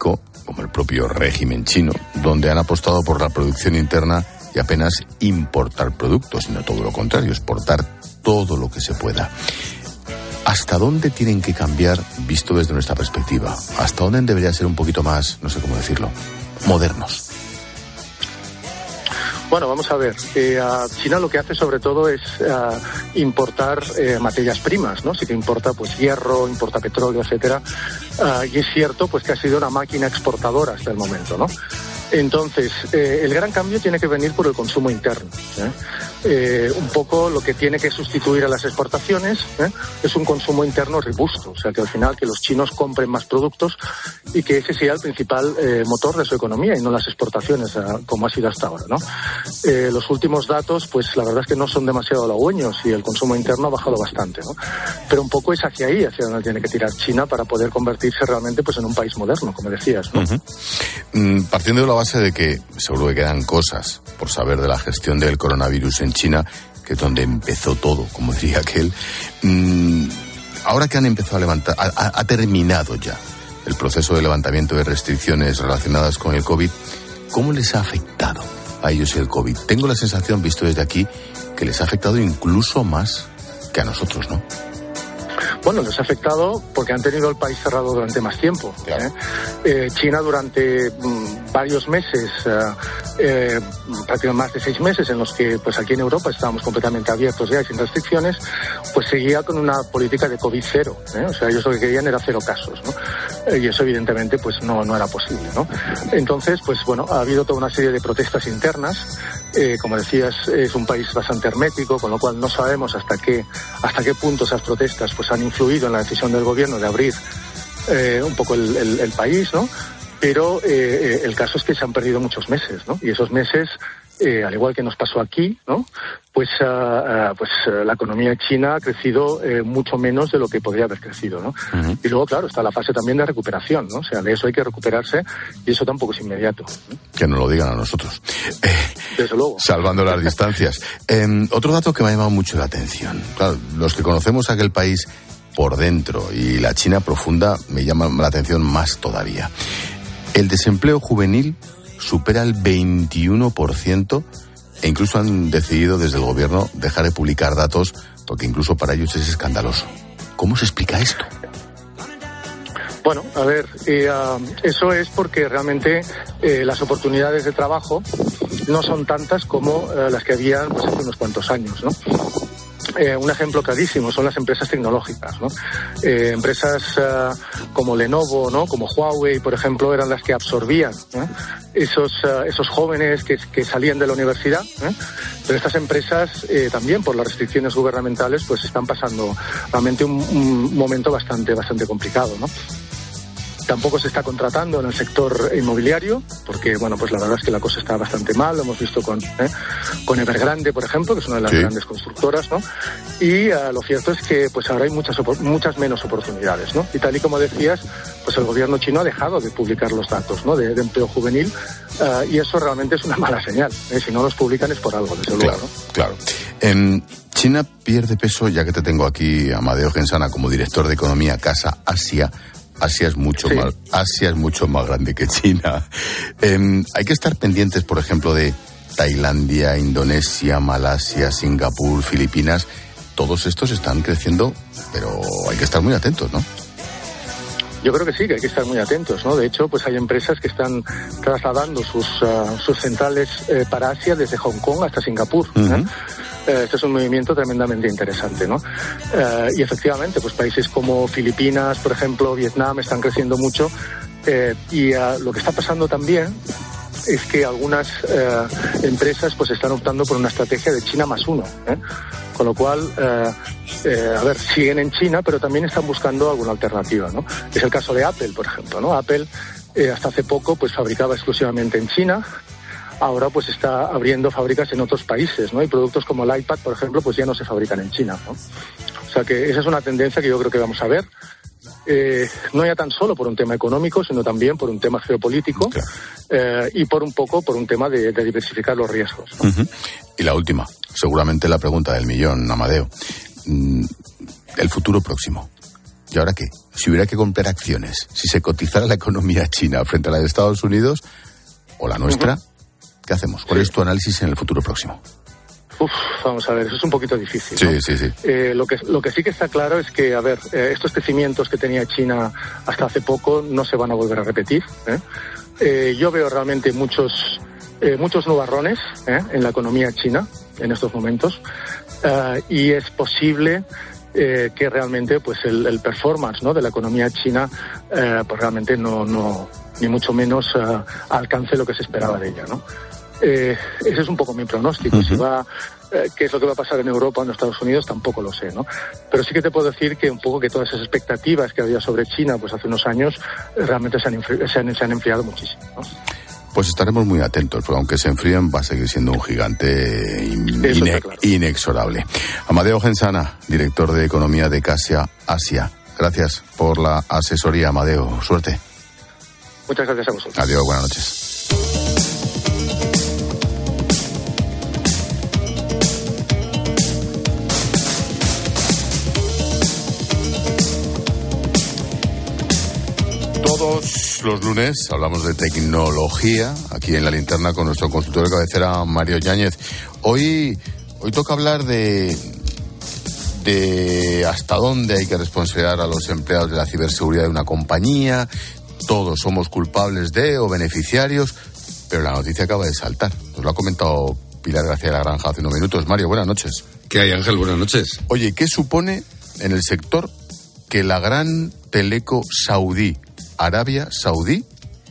como el propio régimen chino, donde han apostado por la producción interna y apenas importar productos, sino todo lo contrario, exportar todo lo que se pueda. ¿Hasta dónde tienen que cambiar, visto desde nuestra perspectiva? ¿Hasta dónde debería ser un poquito más, no sé cómo decirlo, modernos? Bueno, vamos a ver. Eh, China lo que hace sobre todo es uh, importar eh, materias primas, ¿no? Sí que importa pues hierro, importa petróleo, etcétera. Uh, y es cierto pues que ha sido una máquina exportadora hasta el momento, ¿no? Entonces, eh, el gran cambio tiene que venir por el consumo interno, ¿eh? Eh, un poco lo que tiene que sustituir a las exportaciones ¿eh? es un consumo interno robusto, o sea que al final que los chinos compren más productos y que ese sea el principal eh, motor de su economía y no las exportaciones eh, como ha sido hasta ahora, ¿no? Eh, los últimos datos, pues la verdad es que no son demasiado halagüeños y el consumo interno ha bajado bastante, ¿no? Pero un poco es hacia ahí, hacia donde tiene que tirar China para poder convertirse realmente pues en un país moderno, como decías, ¿no? Uh-huh. Mm, partiendo de la base de que seguro que quedan cosas por saber de la gestión del coronavirus en China, que es donde empezó todo, como diría aquel. Mm, ahora que han empezado a levantar, ha, ha terminado ya el proceso de levantamiento de restricciones relacionadas con el COVID, ¿cómo les ha afectado a ellos el COVID? Tengo la sensación, visto desde aquí, que les ha afectado incluso más que a nosotros, ¿no? Bueno, les ha afectado porque han tenido el país cerrado durante más tiempo. Claro. ¿eh? Eh, China durante mm, varios meses, eh, eh, prácticamente más de seis meses en los que pues aquí en Europa estábamos completamente abiertos ya y sin restricciones, pues seguía con una política de COVID cero. ¿eh? O sea, ellos lo que querían era cero casos, ¿no? Eh, y eso evidentemente pues no, no era posible, ¿no? Entonces, pues bueno, ha habido toda una serie de protestas internas. Eh, como decías, es un país bastante hermético, con lo cual no sabemos hasta qué hasta qué punto esas protestas pues han influido en la decisión del gobierno de abrir eh, un poco el, el, el país, ¿no? Pero eh, el caso es que se han perdido muchos meses, ¿no? Y esos meses, eh, al igual que nos pasó aquí, ¿no? Pues, uh, uh, pues uh, la economía china ha crecido eh, mucho menos de lo que podría haber crecido, ¿no? Uh-huh. Y luego, claro, está la fase también de recuperación, ¿no? O sea, de eso hay que recuperarse y eso tampoco es inmediato, ¿no? Que nos lo digan a nosotros. Eh, Desde luego. Salvando las distancias. Eh, otro dato que me ha llamado mucho la atención. Claro, los que conocemos aquel país por dentro y la China profunda me llama la atención más todavía. El desempleo juvenil supera el veintiuno por ciento e incluso han decidido desde el gobierno dejar de publicar datos porque incluso para ellos es escandaloso. ¿Cómo se explica esto? Bueno, a ver, eh, uh, eso es porque realmente eh, las oportunidades de trabajo no son tantas como uh, las que habían pues, hace unos cuantos años, ¿no? Eh, un ejemplo clarísimo son las empresas tecnológicas, ¿no? Eh, empresas uh, como Lenovo, ¿no? Como Huawei, por ejemplo, eran las que absorbían, ¿no? esos uh, esos jóvenes que, que salían de la universidad, ¿eh? Pero estas empresas eh, también por las restricciones gubernamentales pues están pasando realmente un, un momento bastante bastante complicado, ¿no? Tampoco se está contratando en el sector inmobiliario, porque, bueno, pues la verdad es que la cosa está bastante mal, lo hemos visto con, ¿eh? con Evergrande, por ejemplo, que es una de las sí. grandes constructoras, ¿no? Y uh, lo cierto es que, pues ahora hay muchas, muchas menos oportunidades, ¿no? Y tal y como decías, pues el gobierno chino ha dejado de publicar los datos, ¿no? De, de empleo juvenil, uh, y eso realmente es una mala señal, ¿eh? Si no los publican es por algo, desde luego, claro, ¿no? Claro. En China pierde peso, ya que te tengo aquí, Amadeo Gensana, como director de Economía Casa Asia. Asia es mucho sí. más Asia es mucho más grande que China. Eh, hay que estar pendientes, por ejemplo, de Tailandia, Indonesia, Malasia, Singapur, Filipinas. Todos estos están creciendo, pero hay que estar muy atentos, ¿no? Yo creo que sí, que hay que estar muy atentos, ¿no? De hecho, pues hay empresas que están trasladando sus uh, sus centrales eh, para Asia desde Hong Kong hasta Singapur. Uh-huh. ¿eh? Eh, este es un movimiento tremendamente interesante, ¿no? Eh, y efectivamente, pues países como Filipinas, por ejemplo, Vietnam, están creciendo mucho. Eh, y uh, lo que está pasando también es que algunas eh, empresas pues están optando por una estrategia de China más uno, ¿eh? Con lo cual, eh, eh, a ver, siguen en China, pero también están buscando alguna alternativa, ¿no? Es el caso de Apple, por ejemplo, ¿no? Apple eh, hasta hace poco pues fabricaba exclusivamente en China. Ahora pues está abriendo fábricas en otros países, ¿no? Y productos como el iPad, por ejemplo, pues ya no se fabrican en China, ¿no? O sea que esa es una tendencia que yo creo que vamos a ver. Eh, no ya tan solo por un tema económico, sino también por un tema geopolítico, claro. eh, y por un poco por un tema de, de diversificar los riesgos, ¿no? Uh-huh. Y la última, seguramente la pregunta del millón, Amadeo. Mm, el futuro próximo. ¿y ahora qué? Si hubiera que comprar acciones, si se cotizara la economía china frente a la de Estados Unidos o la nuestra, uh-huh. ¿qué hacemos? ¿Cuál es tu análisis en el futuro próximo? Uf, vamos a ver, eso es un poquito difícil, sí, ¿no? sí, sí. Eh, lo que lo que sí que está claro es que, a ver, eh, estos crecimientos que tenía China hasta hace poco no se van a volver a repetir. ¿eh? Eh, yo veo realmente muchos eh, muchos nubarrones ¿eh? en la economía china en estos momentos uh, y es posible eh, que realmente, pues, el, el performance, ¿no?, de la economía china, eh, pues realmente no no ni mucho menos uh, alcance lo que se esperaba de ella, ¿no? Eh, ese es un poco mi pronóstico. Uh-huh. Si va, eh, qué es lo que va a pasar en Europa o en Estados Unidos, tampoco lo sé, ¿no? Pero sí que te puedo decir que un poco que todas esas expectativas que había sobre China, pues hace unos años, realmente se han, enfri- se han, se han enfriado muchísimo, ¿no? Pues estaremos muy atentos, porque aunque se enfríen, va a seguir siendo un gigante in- ine- claro. inexorable. Amadeo Gensana, director de Economía de Casia Asia. Gracias por la asesoría, Amadeo. Suerte. Muchas gracias a vosotros. Adiós, buenas noches. Todos los lunes hablamos de tecnología aquí en La Linterna con nuestro consultor de cabecera, Mario Yáñez. Hoy, hoy toca hablar de, de hasta dónde hay que responsabilizar a los empleados de la ciberseguridad de una compañía. Todos somos culpables de o beneficiarios, pero la noticia acaba de saltar. Nos lo ha comentado Pilar García de la Granja hace unos minutos. Mario, buenas noches. ¿Qué hay, Ángel? Buenas noches. Oye, ¿qué supone en el sector que la gran teleco saudí, Arabia Saudí,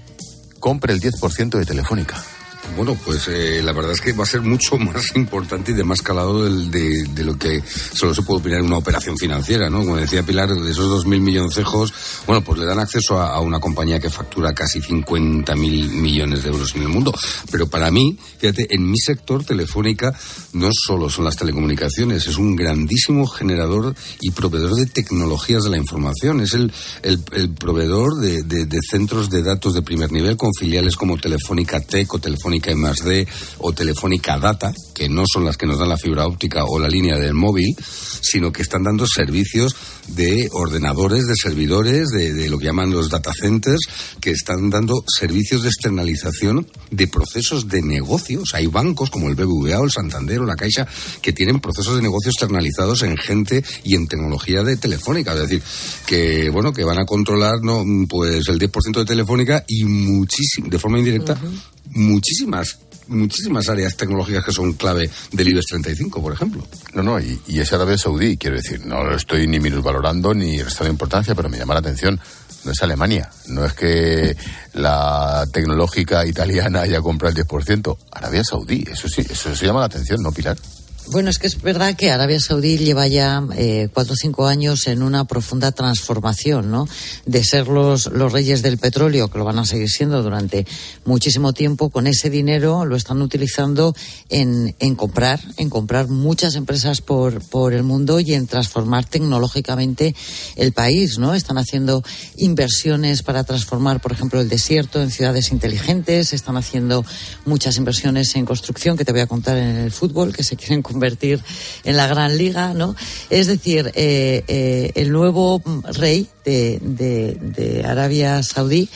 compre el diez por ciento de Telefónica? Bueno, pues eh, la verdad es que va a ser mucho más importante y de más calado del, de, de lo que solo se puede opinar en una operación financiera, ¿no? Como decía Pilar, de esos dos mil milloncejos, bueno, pues le dan acceso a, a una compañía que factura casi cincuenta mil millones de euros en el mundo. Pero para mí, fíjate, en mi sector, Telefónica no solo son las telecomunicaciones, es un grandísimo generador y proveedor de tecnologías de la información. Es el, el, el proveedor de, de, de centros de datos de primer nivel con filiales como Telefónica Tech o Telefónica I más D o Telefónica Data, que no son las que nos dan la fibra óptica o la línea del móvil, sino que están dando servicios de ordenadores, de servidores, de, de lo que llaman los data centers, que están dando servicios de externalización de procesos de negocios. Hay bancos como el B B V A o el Santander o la Caixa que tienen procesos de negocio externalizados en gente y en tecnología de Telefónica. Es decir, que bueno, que van a controlar, no, pues el diez por ciento de Telefónica y muchísimo, de forma indirecta, uh-huh. muchísimas muchísimas áreas tecnológicas que son clave del IBEX treinta y cinco, por ejemplo. No, no, y, y es Arabia Saudí, quiero decir, no lo estoy ni minusvalorando ni restando importancia, pero me llama la atención. No es Alemania, no es que la tecnológica italiana haya comprado el diez por ciento. Arabia Saudí, eso sí, eso se llama la atención, ¿no, Pilar? Bueno, es que es verdad que Arabia Saudí lleva ya eh, cuatro o cinco años en una profunda transformación, ¿no? De ser los, los reyes del petróleo, que lo van a seguir siendo durante muchísimo tiempo, con ese dinero lo están utilizando en, en comprar, en comprar muchas empresas por, por el mundo y en transformar tecnológicamente el país, ¿no? Están haciendo inversiones para transformar, por ejemplo, el desierto en ciudades inteligentes, están haciendo muchas inversiones en construcción, que te voy a contar en el fútbol, que se quieren convertir en la gran liga, ¿no? Es decir, eh, eh, el nuevo rey de, de, de Arabia Saudí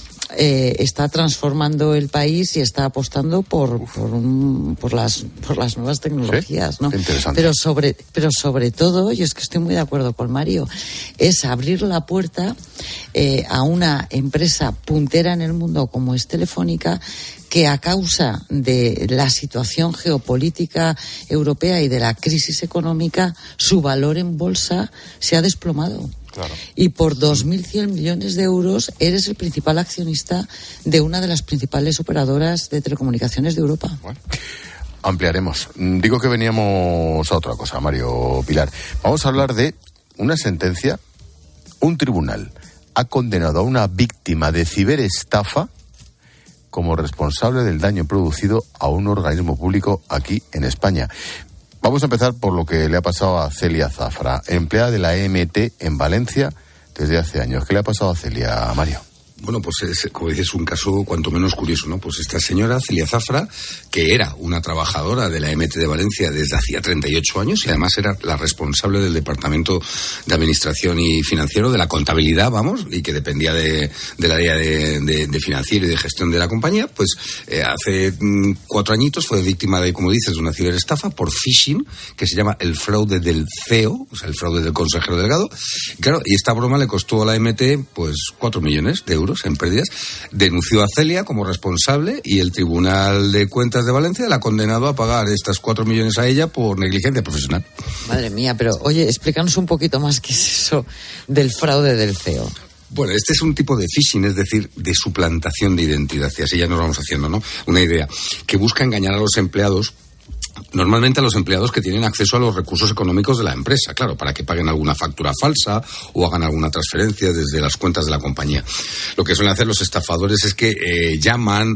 eh, está transformando el país y está apostando por por, un, por las por las nuevas tecnologías, ¿sí? ¿No? Interesante. Pero sobre pero sobre todo, yo es que estoy muy de acuerdo con Mario, es abrir la puerta eh, a una empresa puntera en el mundo como es Telefónica, que a causa de la situación geopolítica europea y de la crisis económica, su valor en bolsa se ha desplomado. Claro. Y por dos mil cien millones de euros eres el principal accionista de una de las principales operadoras de telecomunicaciones de Europa. Bueno, ampliaremos. Digo que veníamos a otra cosa, Mario, Pilar. Vamos a hablar de una sentencia. Un tribunal ha condenado a una víctima de ciberestafa como responsable del daño producido a un organismo público aquí en España. Vamos a empezar por lo que le ha pasado a Celia Zafra, empleada de la E M T en Valencia desde hace años. ¿Qué le ha pasado a Celia, Mario? Bueno, pues es, como dices, un caso cuanto menos curioso, ¿no? Pues esta señora, Celia Zafra, que era una trabajadora de la M T de Valencia desde hacía treinta y ocho años y además era la responsable del Departamento de Administración y Financiero, de la contabilidad, vamos, y que dependía de, del área de, de, de financiero y de gestión de la compañía, pues eh, hace mm, cuatro añitos fue víctima de, como dices, de una ciberestafa por phishing, que se llama el fraude del C E O, o sea, el fraude del consejero delegado. Y claro, y esta broma le costó a la M T, pues, cuatro millones de euros en pérdidas. Denunció a Celia como responsable y el Tribunal de Cuentas de Valencia la ha condenado a pagar estas cuatro millones a ella por negligencia profesional. Madre mía, pero oye, explícanos un poquito más qué es eso del fraude del C E O. Bueno, este es un tipo de phishing, es decir, de suplantación de identidad, y así ya nos vamos haciendo, ¿no? Una idea que busca engañar a los empleados, normalmente a los empleados que tienen acceso a los recursos económicos de la empresa, claro, para que paguen alguna factura falsa o hagan alguna transferencia desde las cuentas de la compañía. Lo que suelen hacer los estafadores es que eh, llaman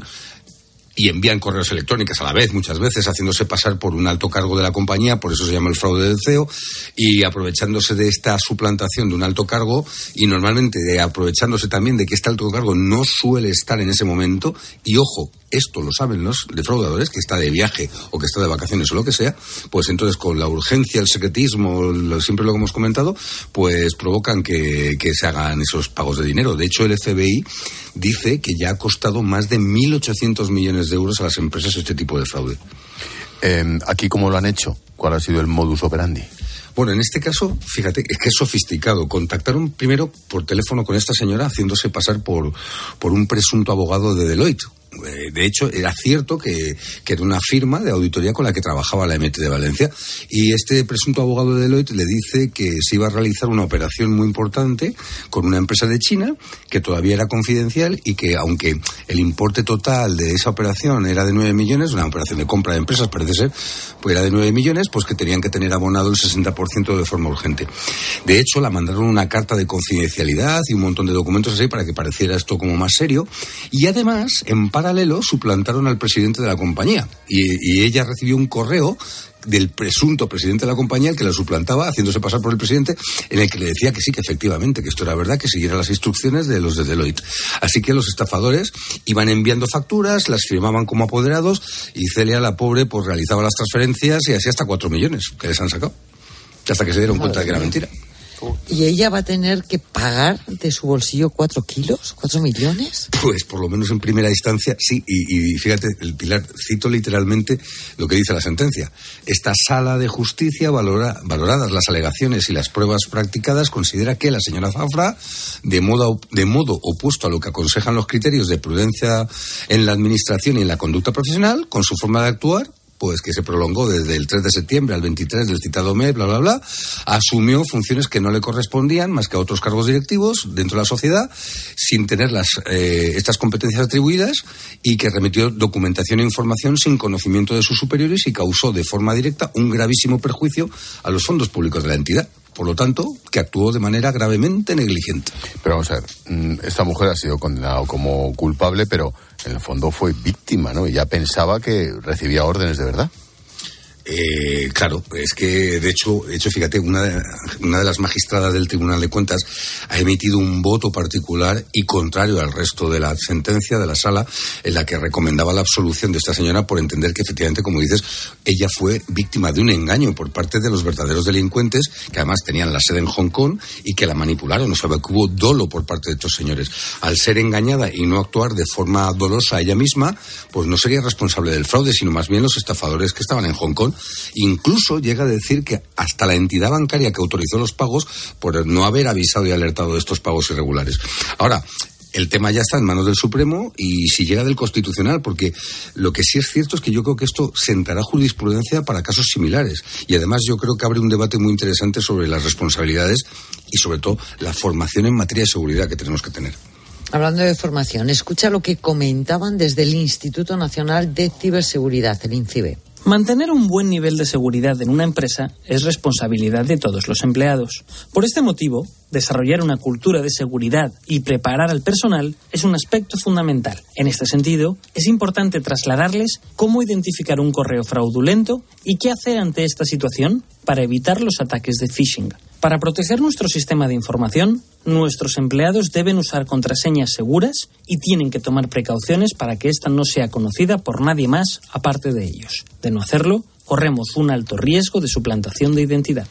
y envían correos electrónicos a la vez, muchas veces, haciéndose pasar por un alto cargo de la compañía, por eso se llama el fraude del C E O, y aprovechándose de esta suplantación de un alto cargo, y normalmente de aprovechándose también de que este alto cargo no suele estar en ese momento, y ojo, esto lo saben los defraudadores, que está de viaje o que está de vacaciones o lo que sea, pues entonces con la urgencia, el secretismo, lo, siempre lo que hemos comentado, pues provocan que, que se hagan esos pagos de dinero. De hecho, el F B I dice que ya ha costado más de mil ochocientos millones de euros a las empresas este tipo de fraude. Eh, ¿Aquí cómo lo han hecho? ¿Cuál ha sido el modus operandi? Bueno, en este caso, fíjate, es que es sofisticado. Contactaron primero por teléfono con esta señora haciéndose pasar por, por un presunto abogado de Deloitte. De hecho, era cierto que, que era una firma de auditoría con la que trabajaba la M T de Valencia, y este presunto abogado de Deloitte le dice que se iba a realizar una operación muy importante con una empresa de China que todavía era confidencial, y que aunque el importe total de esa operación era de nueve millones, una operación de compra de empresas parece ser, pues era de nueve millones, pues que tenían que tener abonado el sesenta por ciento de forma urgente. De hecho, la mandaron una carta de confidencialidad y un montón de documentos así para que pareciera esto como más serio, y además, en paralelo, suplantaron al presidente de la compañía, y, y ella recibió un correo del presunto presidente de la compañía, el que la suplantaba, haciéndose pasar por el presidente, en el que le decía que sí, que efectivamente, que esto era verdad, que siguiera las instrucciones de los de Deloitte. Así que los estafadores iban enviando facturas, las firmaban como apoderados, y Celia, la pobre, pues realizaba las transferencias, y así hasta cuatro millones que les han sacado, hasta que se dieron cuenta de que era mentira. ¿Y ella va a tener que pagar de su bolsillo cuatro kilos, cuatro millones? Pues por lo menos en primera instancia sí, y, y fíjate, el Pilar, cito literalmente lo que dice la sentencia. Esta sala de justicia, valora, valoradas las alegaciones y las pruebas practicadas, considera que la señora Zafra, de modo, de modo opuesto a lo que aconsejan los criterios de prudencia en la administración y en la conducta profesional, con su forma de actuar, pues que se prolongó desde el tres de septiembre al veintitrés del citado mes, bla, bla, bla, asumió funciones que no le correspondían más que a otros cargos directivos dentro de la sociedad, sin tener las, eh, estas competencias atribuidas, y que remitió documentación e información sin conocimiento de sus superiores y causó de forma directa un gravísimo perjuicio a los fondos públicos de la entidad. Por lo tanto, que actuó de manera gravemente negligente. Pero vamos a ver, esta mujer ha sido condenada como culpable, pero en el fondo fue víctima, ¿no? Y ya pensaba que recibía órdenes de verdad. Eh, claro, es que de hecho, de hecho fíjate, una de, una de las magistradas del Tribunal de Cuentas ha emitido un voto particular y contrario al resto de la sentencia de la sala, en la que recomendaba la absolución de esta señora por entender que efectivamente, como dices, ella fue víctima de un engaño por parte de los verdaderos delincuentes, que además tenían la sede en Hong Kong y que la manipularon. O sea, que hubo dolo por parte de estos señores. Al ser engañada y no actuar de forma dolosa ella misma, pues no sería responsable del fraude, sino más bien los estafadores que estaban en Hong Kong. Incluso llega a decir que hasta la entidad bancaria que autorizó los pagos por no haber avisado y alertado de estos pagos irregulares. Ahora, el tema ya está en manos del Supremo y si llega del Constitucional, porque lo que sí es cierto es que yo creo que esto sentará jurisprudencia para casos similares, y además yo creo que abre un debate muy interesante sobre las responsabilidades y sobre todo la formación en materia de seguridad que tenemos que tener. Hablando de formación, escucha lo que comentaban desde el Instituto Nacional de Ciberseguridad, el INCIBE. Mantener un buen nivel de seguridad en una empresa es responsabilidad de todos los empleados. Por este motivo, desarrollar una cultura de seguridad y preparar al personal es un aspecto fundamental. En este sentido, es importante trasladarles cómo identificar un correo fraudulento y qué hacer ante esta situación para evitar los ataques de phishing. Para proteger nuestro sistema de información, nuestros empleados deben usar contraseñas seguras y tienen que tomar precauciones para que ésta no sea conocida por nadie más aparte de ellos. De no hacerlo, corremos un alto riesgo de suplantación de identidad.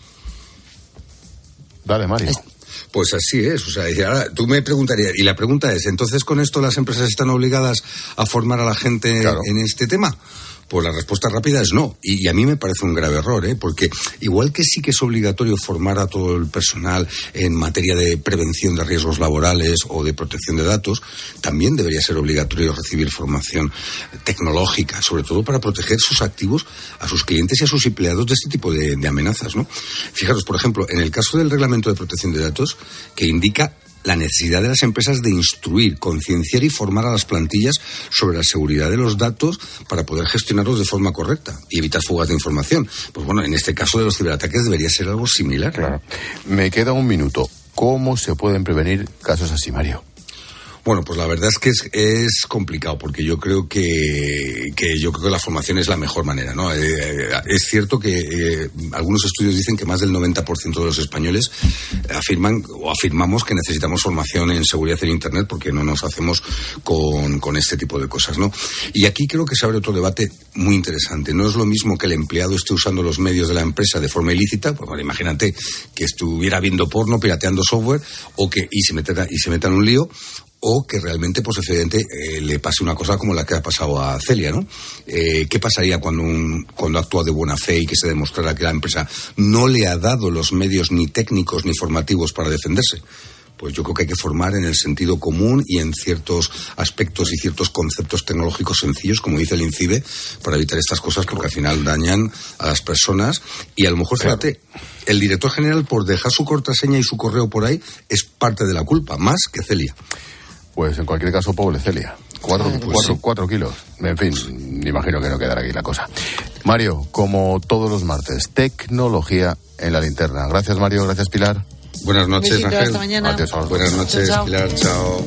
Dale, Mario. Pues así es, o sea, y ahora tú me preguntarías, y la pregunta es, ¿entonces con esto las empresas están obligadas a formar a la gente claro. en este tema? Pues la respuesta rápida es no, y, y a mí me parece un grave error, ¿eh? Porque igual que sí que es obligatorio formar a todo el personal en materia de prevención de riesgos laborales o de protección de datos, también debería ser obligatorio recibir formación tecnológica, sobre todo para proteger sus activos a sus clientes y a sus empleados de este tipo de, de amenazas, ¿no? Fijaros, por ejemplo, en el caso del Reglamento de Protección de Datos, que indica la necesidad de las empresas de instruir, concienciar y formar a las plantillas sobre la seguridad de los datos para poder gestionarlos de forma correcta y evitar fugas de información. Pues bueno, en este caso de los ciberataques debería ser algo similar. Claro. Me queda un minuto. ¿Cómo se pueden prevenir casos así, Mario? Bueno, pues la verdad es que es, es complicado, porque yo creo que, que yo creo que la formación es la mejor manera, ¿no? Eh, es cierto que eh, algunos estudios dicen que más del noventa por ciento de los españoles afirman o afirmamos que necesitamos formación en seguridad en Internet porque no nos hacemos con, con este tipo de cosas, ¿no? Y aquí creo que se abre otro debate muy interesante. No es lo mismo que el empleado esté usando los medios de la empresa de forma ilícita, pues bueno, imagínate que estuviera viendo porno, pirateando software, o que y se meta y se meta en un lío, o que realmente, pues efectivamente, eh, le pase una cosa como la que ha pasado a Celia, ¿no? Eh, ¿Qué pasaría cuando, un, cuando actúa de buena fe y que se demostrara que la empresa no le ha dado los medios ni técnicos ni formativos para defenderse? Pues yo creo que hay que formar en el sentido común y en ciertos aspectos y ciertos conceptos tecnológicos sencillos, como dice el INCIBE, para evitar estas cosas, porque al final dañan a las personas. Y a lo mejor, fíjate, el director general, por dejar su contraseña y su correo por ahí, es parte de la culpa, más que Celia. Pues en cualquier caso, pobre Celia. Cuatro, Pues cuatro, sí. cuatro kilos. En fin, me imagino que no quedará aquí la cosa. Mario, como todos los martes, tecnología en la linterna. Gracias, Mario. Gracias, Pilar. Buenas noches, Besito, Ángel. hasta mañana. Adiós, Álvaro. Buenas noches, Chao. Pilar. Chao.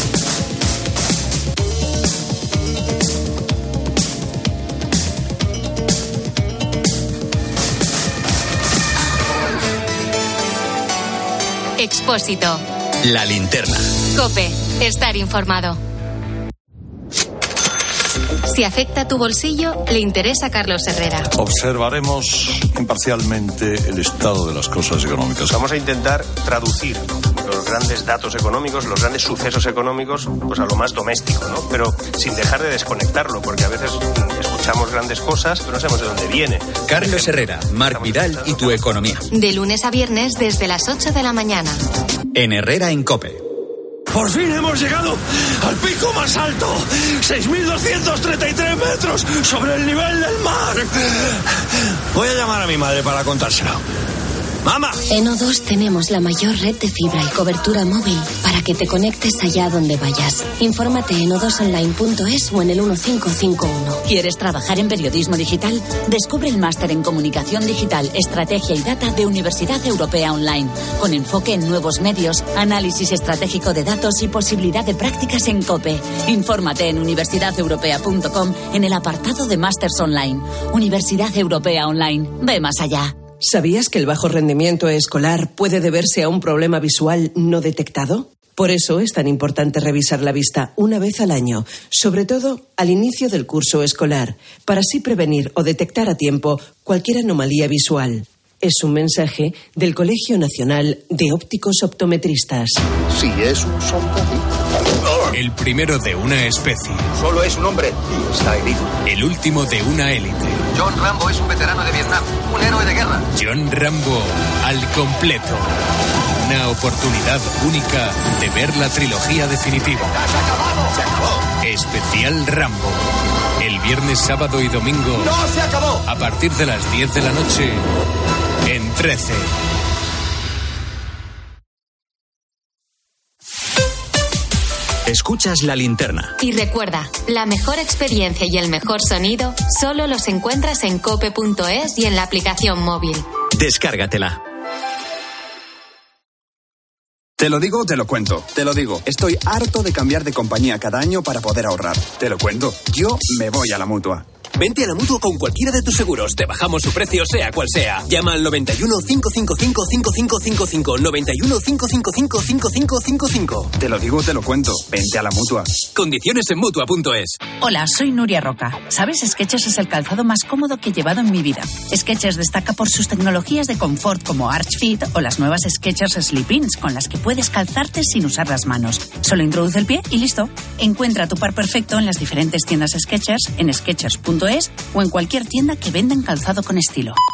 Expósito. La linterna. COPE. Estar informado. Si afecta tu bolsillo, le interesa a Carlos Herrera. Observaremos imparcialmente el estado de las cosas económicas. Vamos a intentar traducir los grandes datos económicos, los grandes sucesos económicos, pues a lo más doméstico, ¿no? Pero sin dejar de desconectarlo, porque a veces escuchamos grandes cosas, pero no sabemos de dónde viene. Carlos Herrera, Marc Vidal y tu economía. De lunes a viernes desde las ocho de la mañana. En Herrera en COPE. Por fin hemos llegado al pico más alto, seis mil doscientos treinta y tres metros sobre el nivel del mar. Voy a llamar a mi madre para contárselo. ¡Mamá! En O dos tenemos la mayor red de fibra y cobertura móvil para que te conectes allá donde vayas. Infórmate en o dos online punto es o en el uno cinco cinco uno. ¿Quieres trabajar en periodismo digital? Descubre el máster en Comunicación Digital, Estrategia y Data de Universidad Europea Online, con enfoque en nuevos medios, análisis estratégico de datos y posibilidad de prácticas en COPE. Infórmate en universidad europea punto com en el apartado de Másters Online. Universidad Europea Online. Ve más allá. ¿Sabías que el bajo rendimiento escolar puede deberse a un problema visual no detectado? Por eso es tan importante revisar la vista una vez al año, sobre todo al inicio del curso escolar, para así prevenir o detectar a tiempo cualquier anomalía visual. Es un mensaje del Colegio Nacional de Ópticos Optometristas. Sí, es un soldado. El primero de una especie. Solo es un hombre y está herido. El último de una élite. John Rambo es un veterano de Vietnam, un héroe de guerra. John Rambo al completo. Una oportunidad única de ver la trilogía definitiva. ¡Se ha acabado! ¡Se acabó! Especial Rambo. El viernes, sábado y domingo. ¡No se acabó! A partir de las diez de la noche en trece. Escuchas La Linterna. Y recuerda, la mejor experiencia y el mejor sonido solo los encuentras en cope punto es y en la aplicación móvil. Descárgatela. Te lo digo, te lo cuento. Te lo digo. Estoy harto de cambiar de compañía cada año para poder ahorrar. Te lo cuento. Yo me voy a la Mutua. Vente a la Mutua con cualquiera de tus seguros. Te bajamos su precio, sea cual sea. Llama al noventa y uno, cinco cinco cinco, cinco cinco cinco cinco. noventa y uno, cinco cinco cinco, cinco cinco cinco cinco. Te lo digo, te lo cuento. Vente a la Mutua. Condiciones en Mutua punto es. Hola, soy Nuria Roca. ¿Sabes? Skechers es el calzado más cómodo que he llevado en mi vida. Skechers destaca por sus tecnologías de confort como Arch Fit o las nuevas Skechers Slip-ins con las que puedes calzarte sin usar las manos. Solo introduce el pie y listo. Encuentra tu par perfecto en las diferentes tiendas Skechers, en skechers punto es o en cualquier tienda que vendan calzado con estilo.